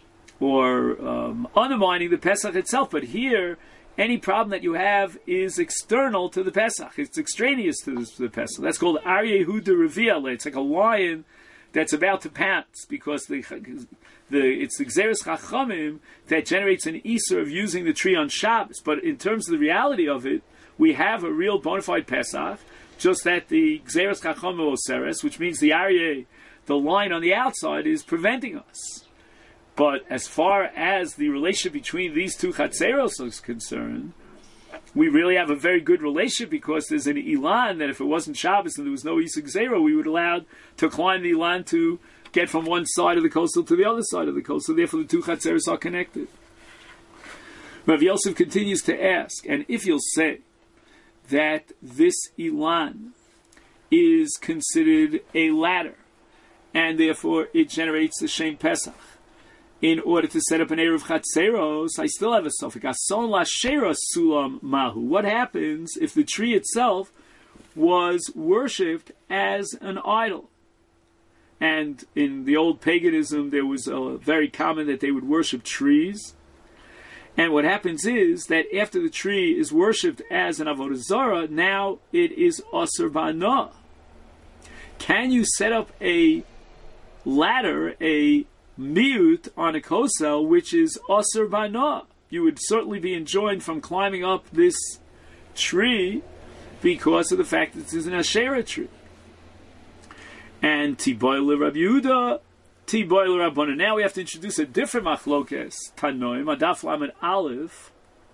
or undermining the Pesach itself. But here, any problem that you have is external to the Pesach. It's extraneous to the Pesach. That's called Aryeh hu de Revi'aleh. It's like a lion that's about to pounce because it's the Gzeres Chachamim that generates an Iser of using the tree on Shabbos. But in terms of the reality of it, we have a real bona fide Pesach, just that the Gzeres Chacham Oseres, which means the Aryeh, the line on the outside, is preventing us. But as far as the relationship between these two Chatzeros is concerned, we really have a very good relationship, because there's an Ilan that if it wasn't Shabbos and there was no Isuk Zera, we would allowed to climb the Ilan to get from one side of the coastal to the other side of the coastal. Therefore, the two Chatzeros are connected. Rav Yosef continues to ask, and if you'll say that this Ilan is considered a ladder, and therefore it generates the Shem Pesach, in order to set up an Erev Chatzeros, I still have a suffix. Ason lashera sulam mahu. What happens if the tree itself was worshipped as an idol? And in the old paganism, there was very common that they would worship trees. And what happens is that after the tree is worshipped as an avodah zarah, now it is asur ba'ana. Can you set up a ladder, a miut on a kosel, which is asur ba'ana? You would certainly be enjoined from climbing up this tree because of the fact that it is an Asherah tree. And Tiboy Rabbi Yehuda, Tiboy Rabbana. Now we have to introduce a different machlokes, Tanoim, Adaf Lamed Aleph,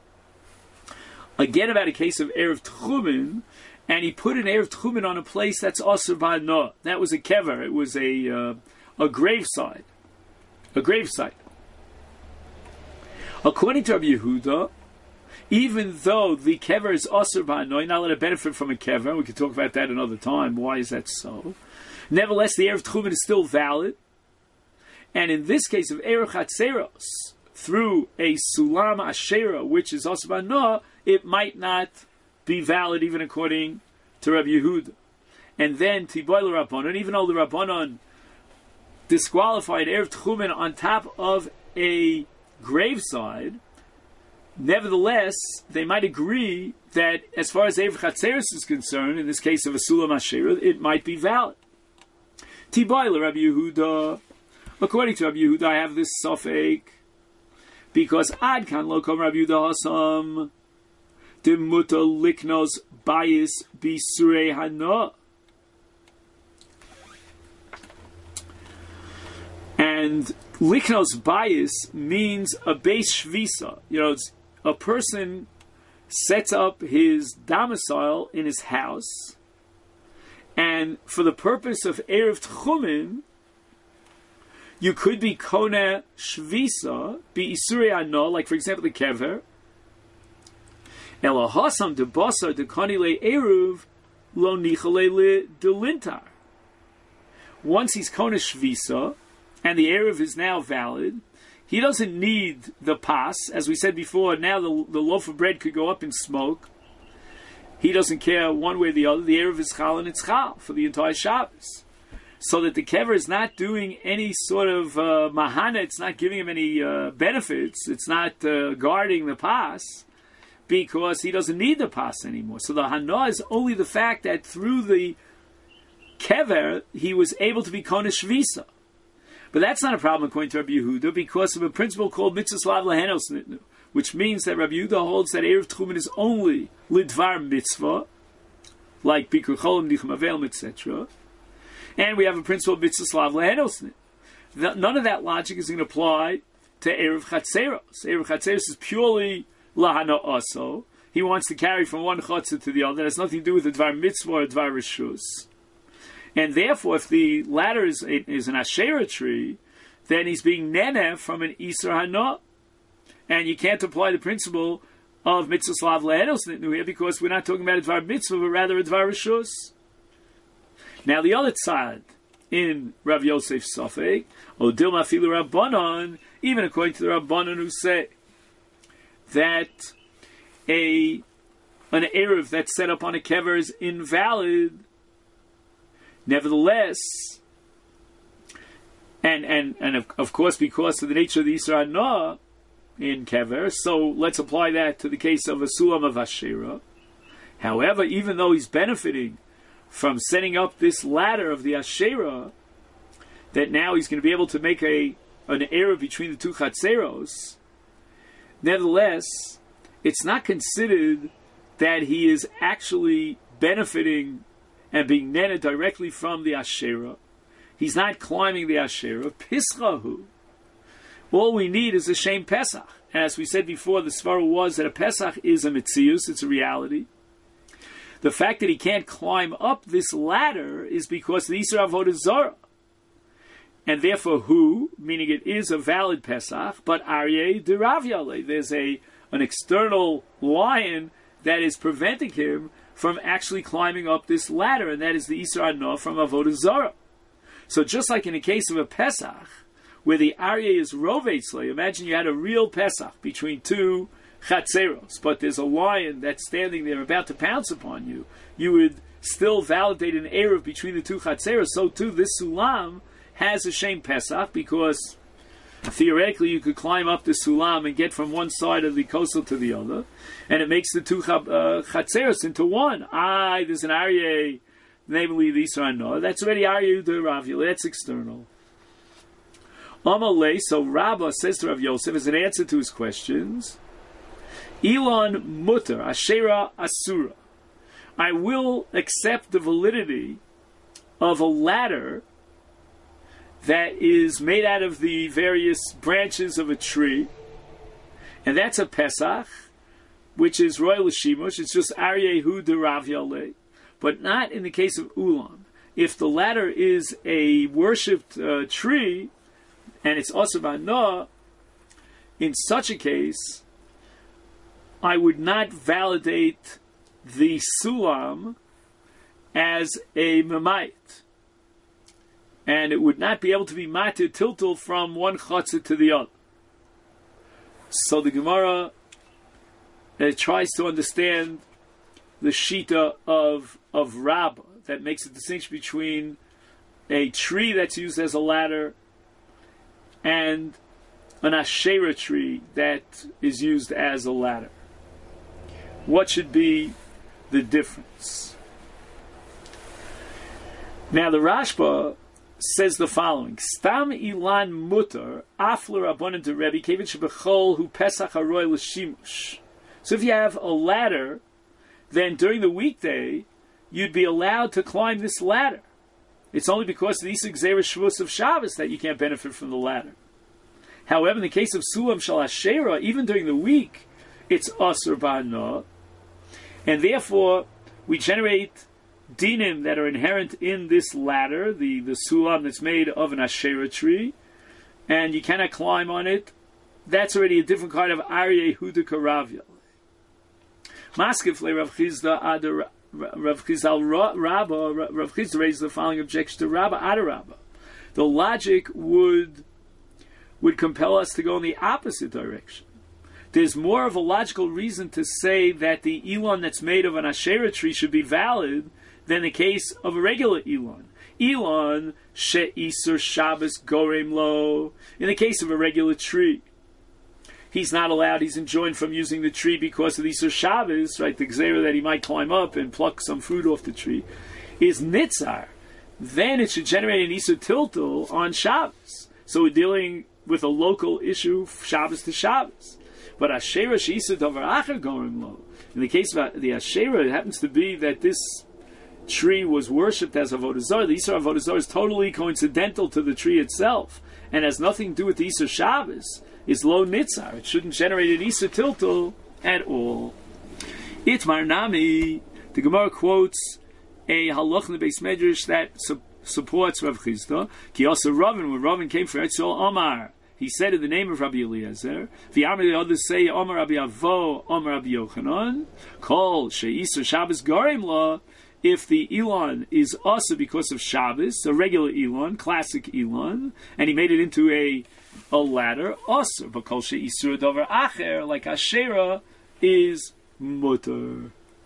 again about a case of Erev Tchumen, and he put an Erev Tchumen on a place that's asur ba'ana. That was a kever, it was a graveside. A gravesite. According to Rabbi Yehuda, even though the kever is asur ba'ana, you're not allowed to benefit from a kever. We could talk about that another time. Why is that so? Nevertheless, the Erev Tchumen is still valid. And in this case of Erev Chatzeros, through a Sulam Asherah, which is asur ba'ana, it might not be valid even according to Rabbi Yehuda. And then Tiboy Rabbanon, even though the Rabbanon disqualified Erev Tchumen on top of a graveside, nevertheless, they might agree that as far as Erev Chatzeros is concerned, in this case of a Sulam Asherah, it might be valid. Tiboy Rabbi Yehuda. According to Rabbi Yehuda, I have this suffix, because Ad Kan Lo Kom Rabbi Yehuda Hasam Demuta Liknos Bayis Bisurei Hana. And Liknos Bayis means a base shvisa. It's a person sets up his domicile in his house, and for the purpose of Erev Tchumen, you could be Kona Shvisa, be Isurei Hana, like for example the Kever. Elahasam de Basar de Kanile Eruv Lo Nichale de Lintar. Once he's Kona Shvisa, and the Erev is now valid, he doesn't need the pas. As we said before, now the loaf of bread could go up in smoke. He doesn't care one way or the other. The Erev is chal and it's chal for the entire Shabbos. So that the kever is not doing any sort of mahana, it's not giving him any benefits, it's not guarding the pas, because he doesn't need the pas anymore. So the hana is only the fact that through the kever, he was able to be kona shvisa. But that's not a problem according to Rabbi Yehuda, because of a principle called mitzvah slav lahenos nitnu, which means that Rabbi Yehuda holds that Erev Tchumen is only lidvar mitzvah, like bikur cholim, nichum avel, etc. And we have a principle of mitzvah slav lahenos nitnu. None of that logic is going to apply to Erev Chatzeros. Erev Chatzeros is purely lahana aso. He wants to carry from one chatzah to the other. It has nothing to do with the dvar mitzvah or dvar rishus. And therefore, if the ladder is an Asherah tree, then he's being neneh from an Isur Hana. And you can't apply the principle of mitzvah slav lahenos nitnu here, because we're not talking about a dvar mitzvah, but rather a dvar rishus. Now the other tzad in Rav Yosef's suffix, Odil Mafilu Rabbanon, even according to the Rabbanon who say that an Erev that's set up on a kever is invalid, nevertheless, and of course because of the nature of the Isur Hana in kever, so let's apply that to the case of a Sulam of Asherah. However, even though he's benefiting from setting up this ladder of the Asherah, that now he's going to be able to make an Erev between the two Chatzeros, nevertheless, it's not considered that he is actually benefiting and being netted directly from the Asherah. He's not climbing the Asherah. Pischahu. All we need is a Shem Pesach. And as we said before, the svara was that a Pesach is a mitzius, it's a reality. The fact that he can't climb up this ladder is because the Isra Avodah Zarah. And therefore, who, meaning it is a valid Pesach, but Aryeh de Rav Yaleh. There's an external lion that is preventing him from actually climbing up this ladder, and that is the Isra Anah from Avodah Zarah. So just like in the case of a Pesach, where the Aryeh is Rovetzle, imagine you had a real Pesach between two Chatzeros, but there's a lion that's standing there about to pounce upon you. You would still validate an Erev between the two Chatzeros. So too, this Sulam has a Shem Pesach, because theoretically you could climb up the Sulam and get from one side of the coastal to the other, and it makes the two Chatzeros into one. There's an Aryeh, namely the Isra Anah. That's already Aryeh de Rav Yaleh. That's external. Amalei, so Rabbah says to Rav Yosef as an answer to his questions, Elon mutter, Asherah asura. I will accept the validity of a ladder that is made out of the various branches of a tree, and that's a Pesach, which is Royal Shimush. It's just Aryehu de Rav Yaleh, but not in the case of Ulam. If the ladder is a worshipped tree, and it's also Anah, in such a case, I would not validate the Sulam as a Memait. And it would not be able to be Matir Tiltul from one Chatzah to the other. So the Gemara tries to understand the Shita of Rabbah, that makes a distinction between a tree that's used as a ladder and an Asherah tree that is used as a ladder. What should be the difference? Now the Rashba says the following: Stam ilan mutar afler abonin de Rebbe kevin shebechol hu pesach haroy l'shimush. So if you have a ladder, then during the weekday you'd be allowed to climb this ladder. It's only because of the Isuk Zerah Shavuos of Shabbos that you can't benefit from the ladder. However, in the case of Sulam Shal Asherah, even during the week, it's Asur Ba'anah, and therefore we generate dinim that are inherent in this ladder, the Sulam that's made of an Asherah tree, and you cannot climb on it. That's already a different kind of Aryeh Hudika Rav Yaleh. Maskif le Rav Chizda Adar Rav Chizal Rabbah, Rav Chizda raised the following objection to Rabbah Adar Rabbah. The logic would compel us to go in the opposite direction. There's more of a logical reason to say that the Elon that's made of an Asherah tree should be valid than the case of a regular Elon. Elon she'isur Shabbos gorem lo. In the case of a regular tree, he's not allowed, he's enjoined from using the tree because of the Isur Shabbos, right? The Gzera that he might climb up and pluck some fruit off the tree is Nitzar. Then it should generate an Isur Tiltul on Shabbos. So we're dealing with a local issue, Shabbos to Shabbos. But Asherah she'isur davar acher gorem lo. In the case of the Asherah, it happens to be that this tree was worshipped as Avodah Zarah. The Isur Avodah Zarah is totally coincidental to the tree itself and has nothing to do with the Isur Shabbos. Is lo nitzar. It shouldn't generate an Isur Tiltul at all. Itmar Nami, the Gemara quotes a halach in the Beis Medrash that supports Rav Chizda. Ki also Ravin, when Ravin came for Etzol Omar, he said in the name of Rabbi Eliezer, the others say Omar Rabbi Avo, Omar Rabbi Yochanan, Kol she'isur Shabbos Gorim La. If the Elon is also because of Shabbos, a regular Elon, classic Elon, and he made it into a ladder, also, but Kol she'isur davar acher, like Asherah, is mutter.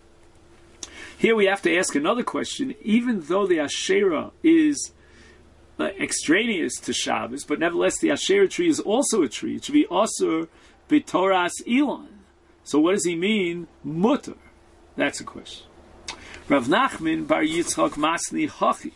Here we have to ask another question. Even though the Asherah is extraneous to Shabbos, but nevertheless the Asherah tree is also a tree. It should be Asur b'toras Elon. So what does he mean, mutter? That's a question. Rav Nachman bar Yitzchak Masni Hachi.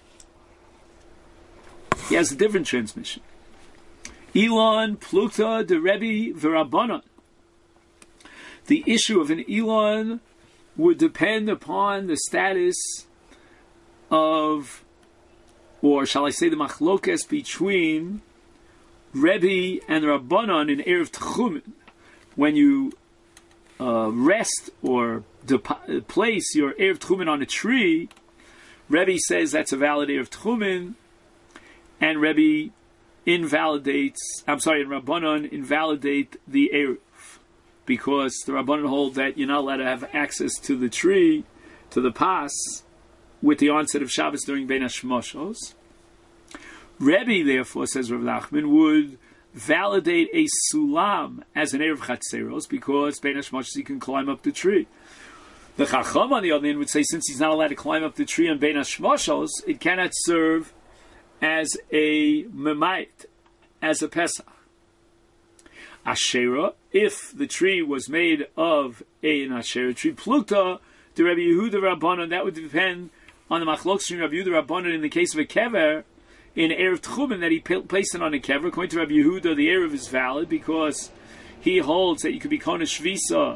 He has a different transmission. Elon Pluta de Rebbe v'Rabbanan. The issue of an Elon would depend upon the status of, or shall I say the machlokes between Rebbe and Rabbanon in Erev Tchumen. When you rest or place your Erev Tchumen on a tree, Rebbe says that's a valid Erev Tchumen, and Rebbe and Rabbanon invalidate the Erev, because the Rabbanon hold that you're not allowed to have access to the tree, to the pas, with the onset of Shabbos during Bein HaShmoshos. Rebbe, therefore, says Rav Nachman, would validate a sulam as an Erev Chatzeros, because Bein HaShmoshos he can climb up the tree. The Chacham, on the other hand, would say since he's not allowed to climb up the tree on Bein HaShmoshos, it cannot serve as a Memait, as a Pesach. Asherah, if the tree was made of an Asherah tree, Plukta, to Rabbi Yehuda Rabbanon, that would depend on the Machlokes between Rabbi Yehuda Rabbanon in the case of a Kever, in Erev Tchumen, that he placed it on a Kever. According to Rabbi Yehuda, the Erev is valid because he holds that you could be Kona Shvisa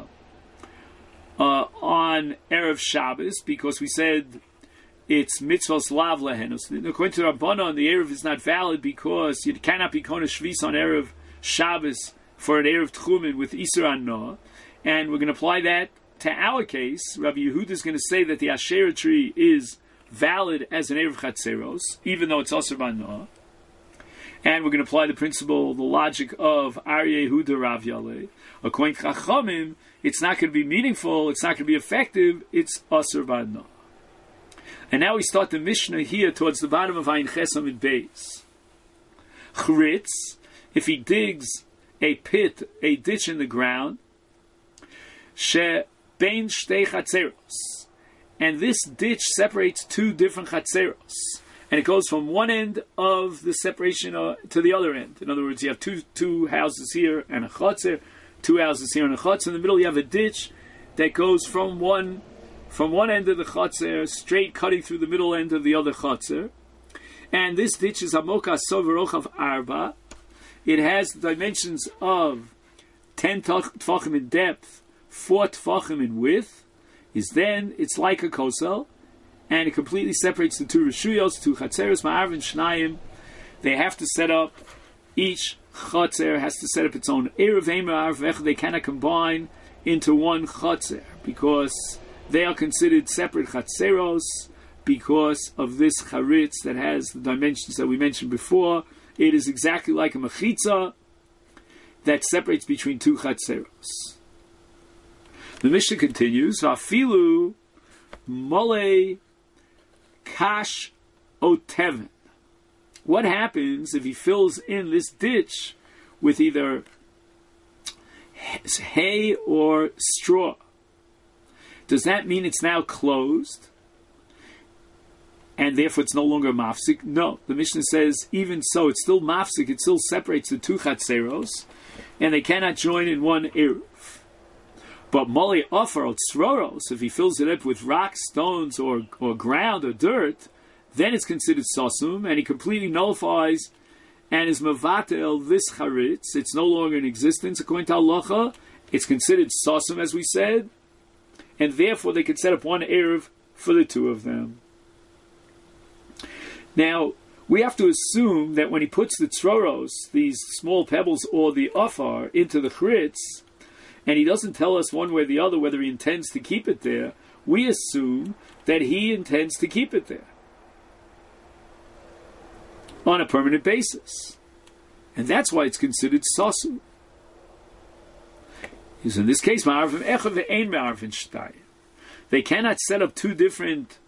on Erev Shabbos, because we said it's mitzvos lav lehenus. According to Rabbanon, the Erev is not valid because you cannot be Kona Shvisa on Erev Shabbos for an Erev Tchumen with Isur Anah. And we're going to apply that to our case. Rabbi Yehuda is going to say that the Asherah tree is valid as an Erev Chatzeros, even though it's Asur B'Anah. And we're going to apply the principle, the logic of Aryeh Yehuda Rav Yaleh. According to Chachamim, it's not going to be meaningful, it's not going to be effective, it's Asur B'Anah. And now we start the Mishnah here towards the bottom of Ayin Chesam and Beis. Chritz, if he digs a pit, a ditch in the ground, she bein shtei chatzeros, and this ditch separates two different chatzeros, and it goes from one end of the separation to the other end. In other words, you have two houses here and a chatzer, two houses here and a chatzer. In the middle, you have a ditch that goes from one end of the chatzer straight cutting through the middle end of the other chatzer, and this ditch is amoka soverochav arba. It has the dimensions of 10 tefachim in depth, 4 tefachim in width. It's like a kosel, and it completely separates the two reshuyos, two chatzeros, ma'arv and shnayim. They have to set up, each chatzer has to set up its own erev ma'arv. They cannot combine into one chatzer because they are considered separate chatzeros because of this charitz that has the dimensions that we mentioned before. It is exactly like a mechitza that separates between two chatzeros. The Mishnah continues, Vafilu mole kash oteven. What happens if he fills in this ditch with either hay or straw? Does that mean it's now closed, and therefore it's no longer mafsik? No. The Mishnah says, even so, it's still mafsik, it still separates the two chatzeros, and they cannot join in one eruv. But mole offer or tzroros, if he fills it up with rocks, stones, or ground, or dirt, then it's considered sosum, and he completely nullifies and is mevatel this charitz. It's no longer in existence. According to halacha, it's considered sosum, as we said, and therefore they could set up one eruv for the two of them. Now, we have to assume that when he puts the tzroros, these small pebbles, or the ofar, into the chritz, and he doesn't tell us one way or the other whether he intends to keep it there, we assume that he intends to keep it there on a permanent basis. And that's why it's considered sasu. Because in this case, they cannot set up two different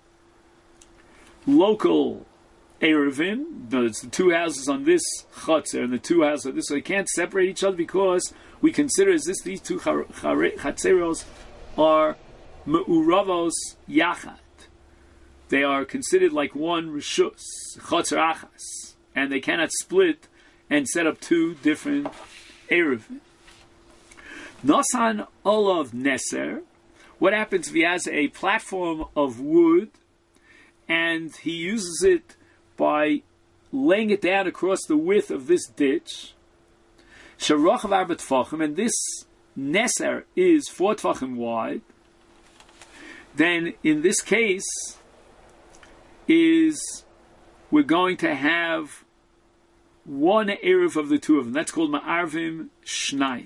local erevim. No, it's the two houses on this chatzer and the two houses on this. So they can't separate each other because we consider these two chatzeros are me'uravos yachat. They are considered like one reshus, chatzer achas, and they cannot split and set up two different erevim. Nosan olav neser. What happens if he has a platform of wood and he uses it by laying it down across the width of this ditch? Sharochav arba tefachim, and this neser is 4 tefachim wide. then in this case is we're going to have one Erev of the two of them. That's called Ma'arvim Shnai.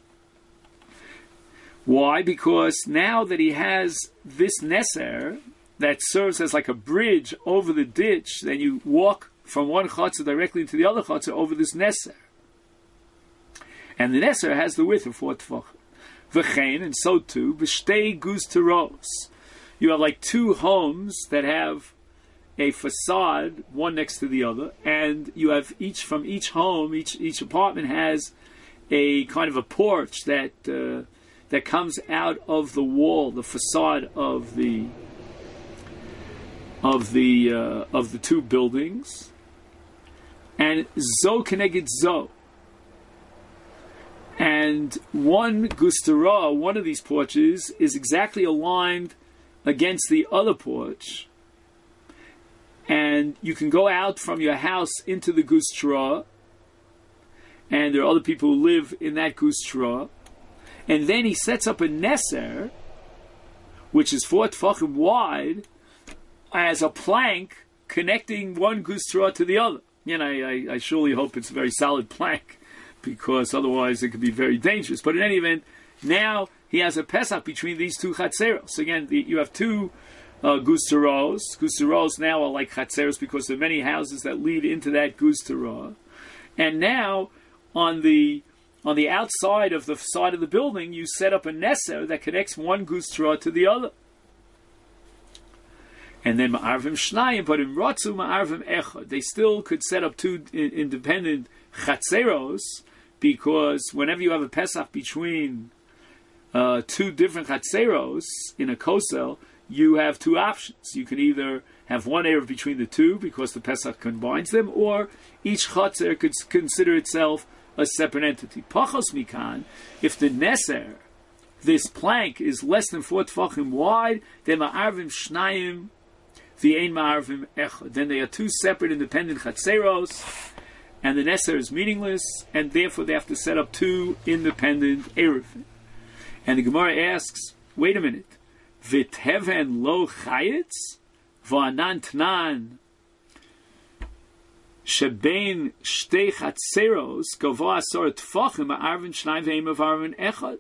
Why? Because now that he has this Neser that serves as like a bridge over the ditch, then you walk from one Chatzah directly into the other Chatzah over this Neser. And the Neser has the width of 4 Tefachim. V'chein, and so too, V'shtei Guz Teros. You have like two homes that have a facade, one next to the other, and you have from each home, each apartment has a kind of a porch that comes out of the wall, the facade of the two buildings, and zo keneged zo. And one gustera, one of these porches, is exactly aligned against the other porch, and you can go out from your house into the gustera, and there are other people who live in that gustera, and then he sets up a neser, which is 4 tefachim wide, as a plank connecting one gustera to the other. I surely hope it's a very solid plank, because otherwise it could be very dangerous. But in any event, now he has a Pesach between these two chatzeros. Again, you have two gusteros. Gusteros now are like chatzeros because there are many houses that lead into that gustera. And now, on the outside of the side of the building, you set up a neser that connects one gustera to the other. And then ma'arvim shnayim, but in Ratzu ma'arvim echad. They still could set up two independent chatzeros, because whenever you have a Pesach between two different chatzeros in a kosel, you have two options. You can either have one Erev between the two, because the Pesach combines them, or each chatzer could consider itself a separate entity. Pachos mikan, if the neser, this plank, is less than 4 tefachim wide, then ma'arvim shnayim v'ein ma'arvim echad. Then they are two separate independent chatzeros, and the neser is meaningless, and therefore they have to set up two independent Erev. And the Gemara asks, wait a minute, v'teven lo chayetz v'anan tnan shebein shtei chatzeros gavo asor tefachim ma'arvin shnayim v'ein ma'arvin echad.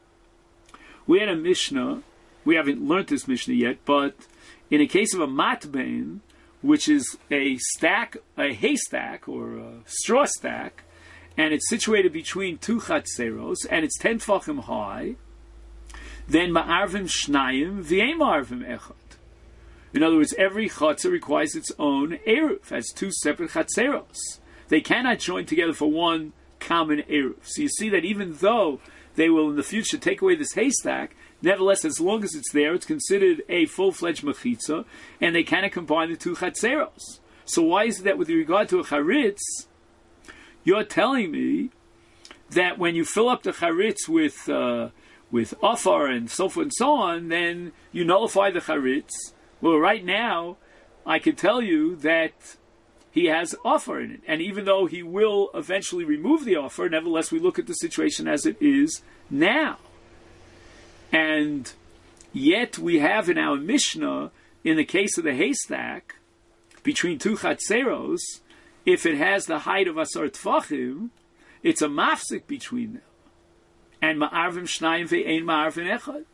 We had a Mishnah, we haven't learned this Mishnah yet, but in a case of a matbein, which is a haystack or a straw stack, and it's situated between two chatzeros, and it's 10 tefachim high, then ma'arvim shnayim v'yein ma'arvim echad. In other words, every chatzah requires its own eruv, as two separate chatzeros. They cannot join together for one common eruv. So you see that even though they will in the future take away this haystack, nevertheless, as long as it's there, it's considered a full-fledged mechitza, and they cannot combine the two chatzeros. So why is it that with regard to a charitz, you're telling me that when you fill up the charitz with afar and so forth and so on, then you nullify the charitz? Well, right now, I can tell you that he has afar in it, and even though he will eventually remove the afar, nevertheless, we look at the situation as it is now. And yet we have in our Mishnah, in the case of the haystack, between two chatzeros, if it has the height of asar tefachim, it's a mafsik between them. And ma'arvim shnayim ve'ein ma'arvim echad.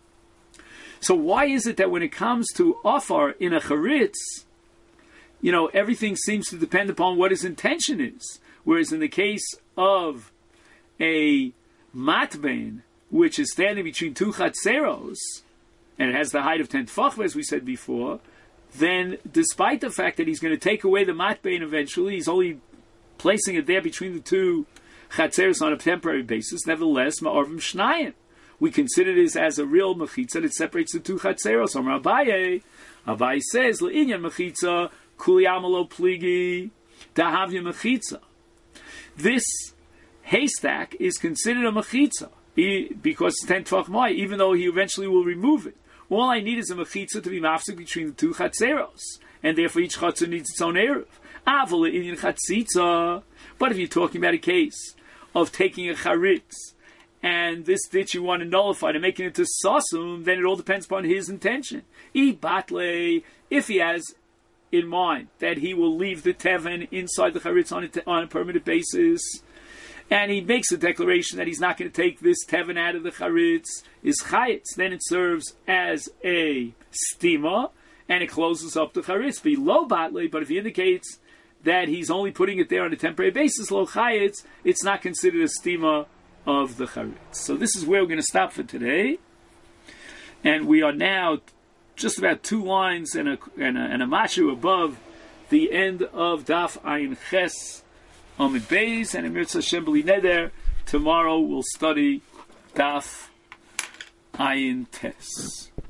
So why is it that when it comes to afar in a charitz, everything seems to depend upon what his intention is? Whereas in the case of a matbein, which is standing between two chatzeros, and it has the height of 10 tefachim, as we said before, then despite the fact that he's going to take away the matbein eventually, he's only placing it there between the two chatzeros on a temporary basis. Nevertheless, ma'arvim shnayim, we consider this as a real mechitza that separates the two chatzeros. Amar Abaye says, le'inyan mechitza kuli amalo pligi dahavya mechitza. This haystack is considered a mechitza, because it's 10 tefachim high, even though he eventually will remove it. All I need is a mechitza to be mafsik between the two chatzeros, and therefore each chatzah needs its own eruv. Aval in chatzitza. But if you're talking about a case of taking a charitz and this ditch you want to nullify to make it into sasum, then it all depends upon his intention. Batle, if he has in mind that he will leave the teven inside the charitz on a permanent basis, and he makes a declaration that he's not going to take this teven out of the charitz, is chayitz, then it serves as a stima, and it closes up the charitz. Below batle, but if he indicates that he's only putting it there on a temporary basis, lo chayitz, it's not considered a stima of the charitz. So this is where we're going to stop for today, and we are now just about 2 lines and a mashu above the end of Daf Ayin Ches Amid Beis, and Emir Hashem B'li Neder. Tomorrow we'll study Daf Ayin Tes.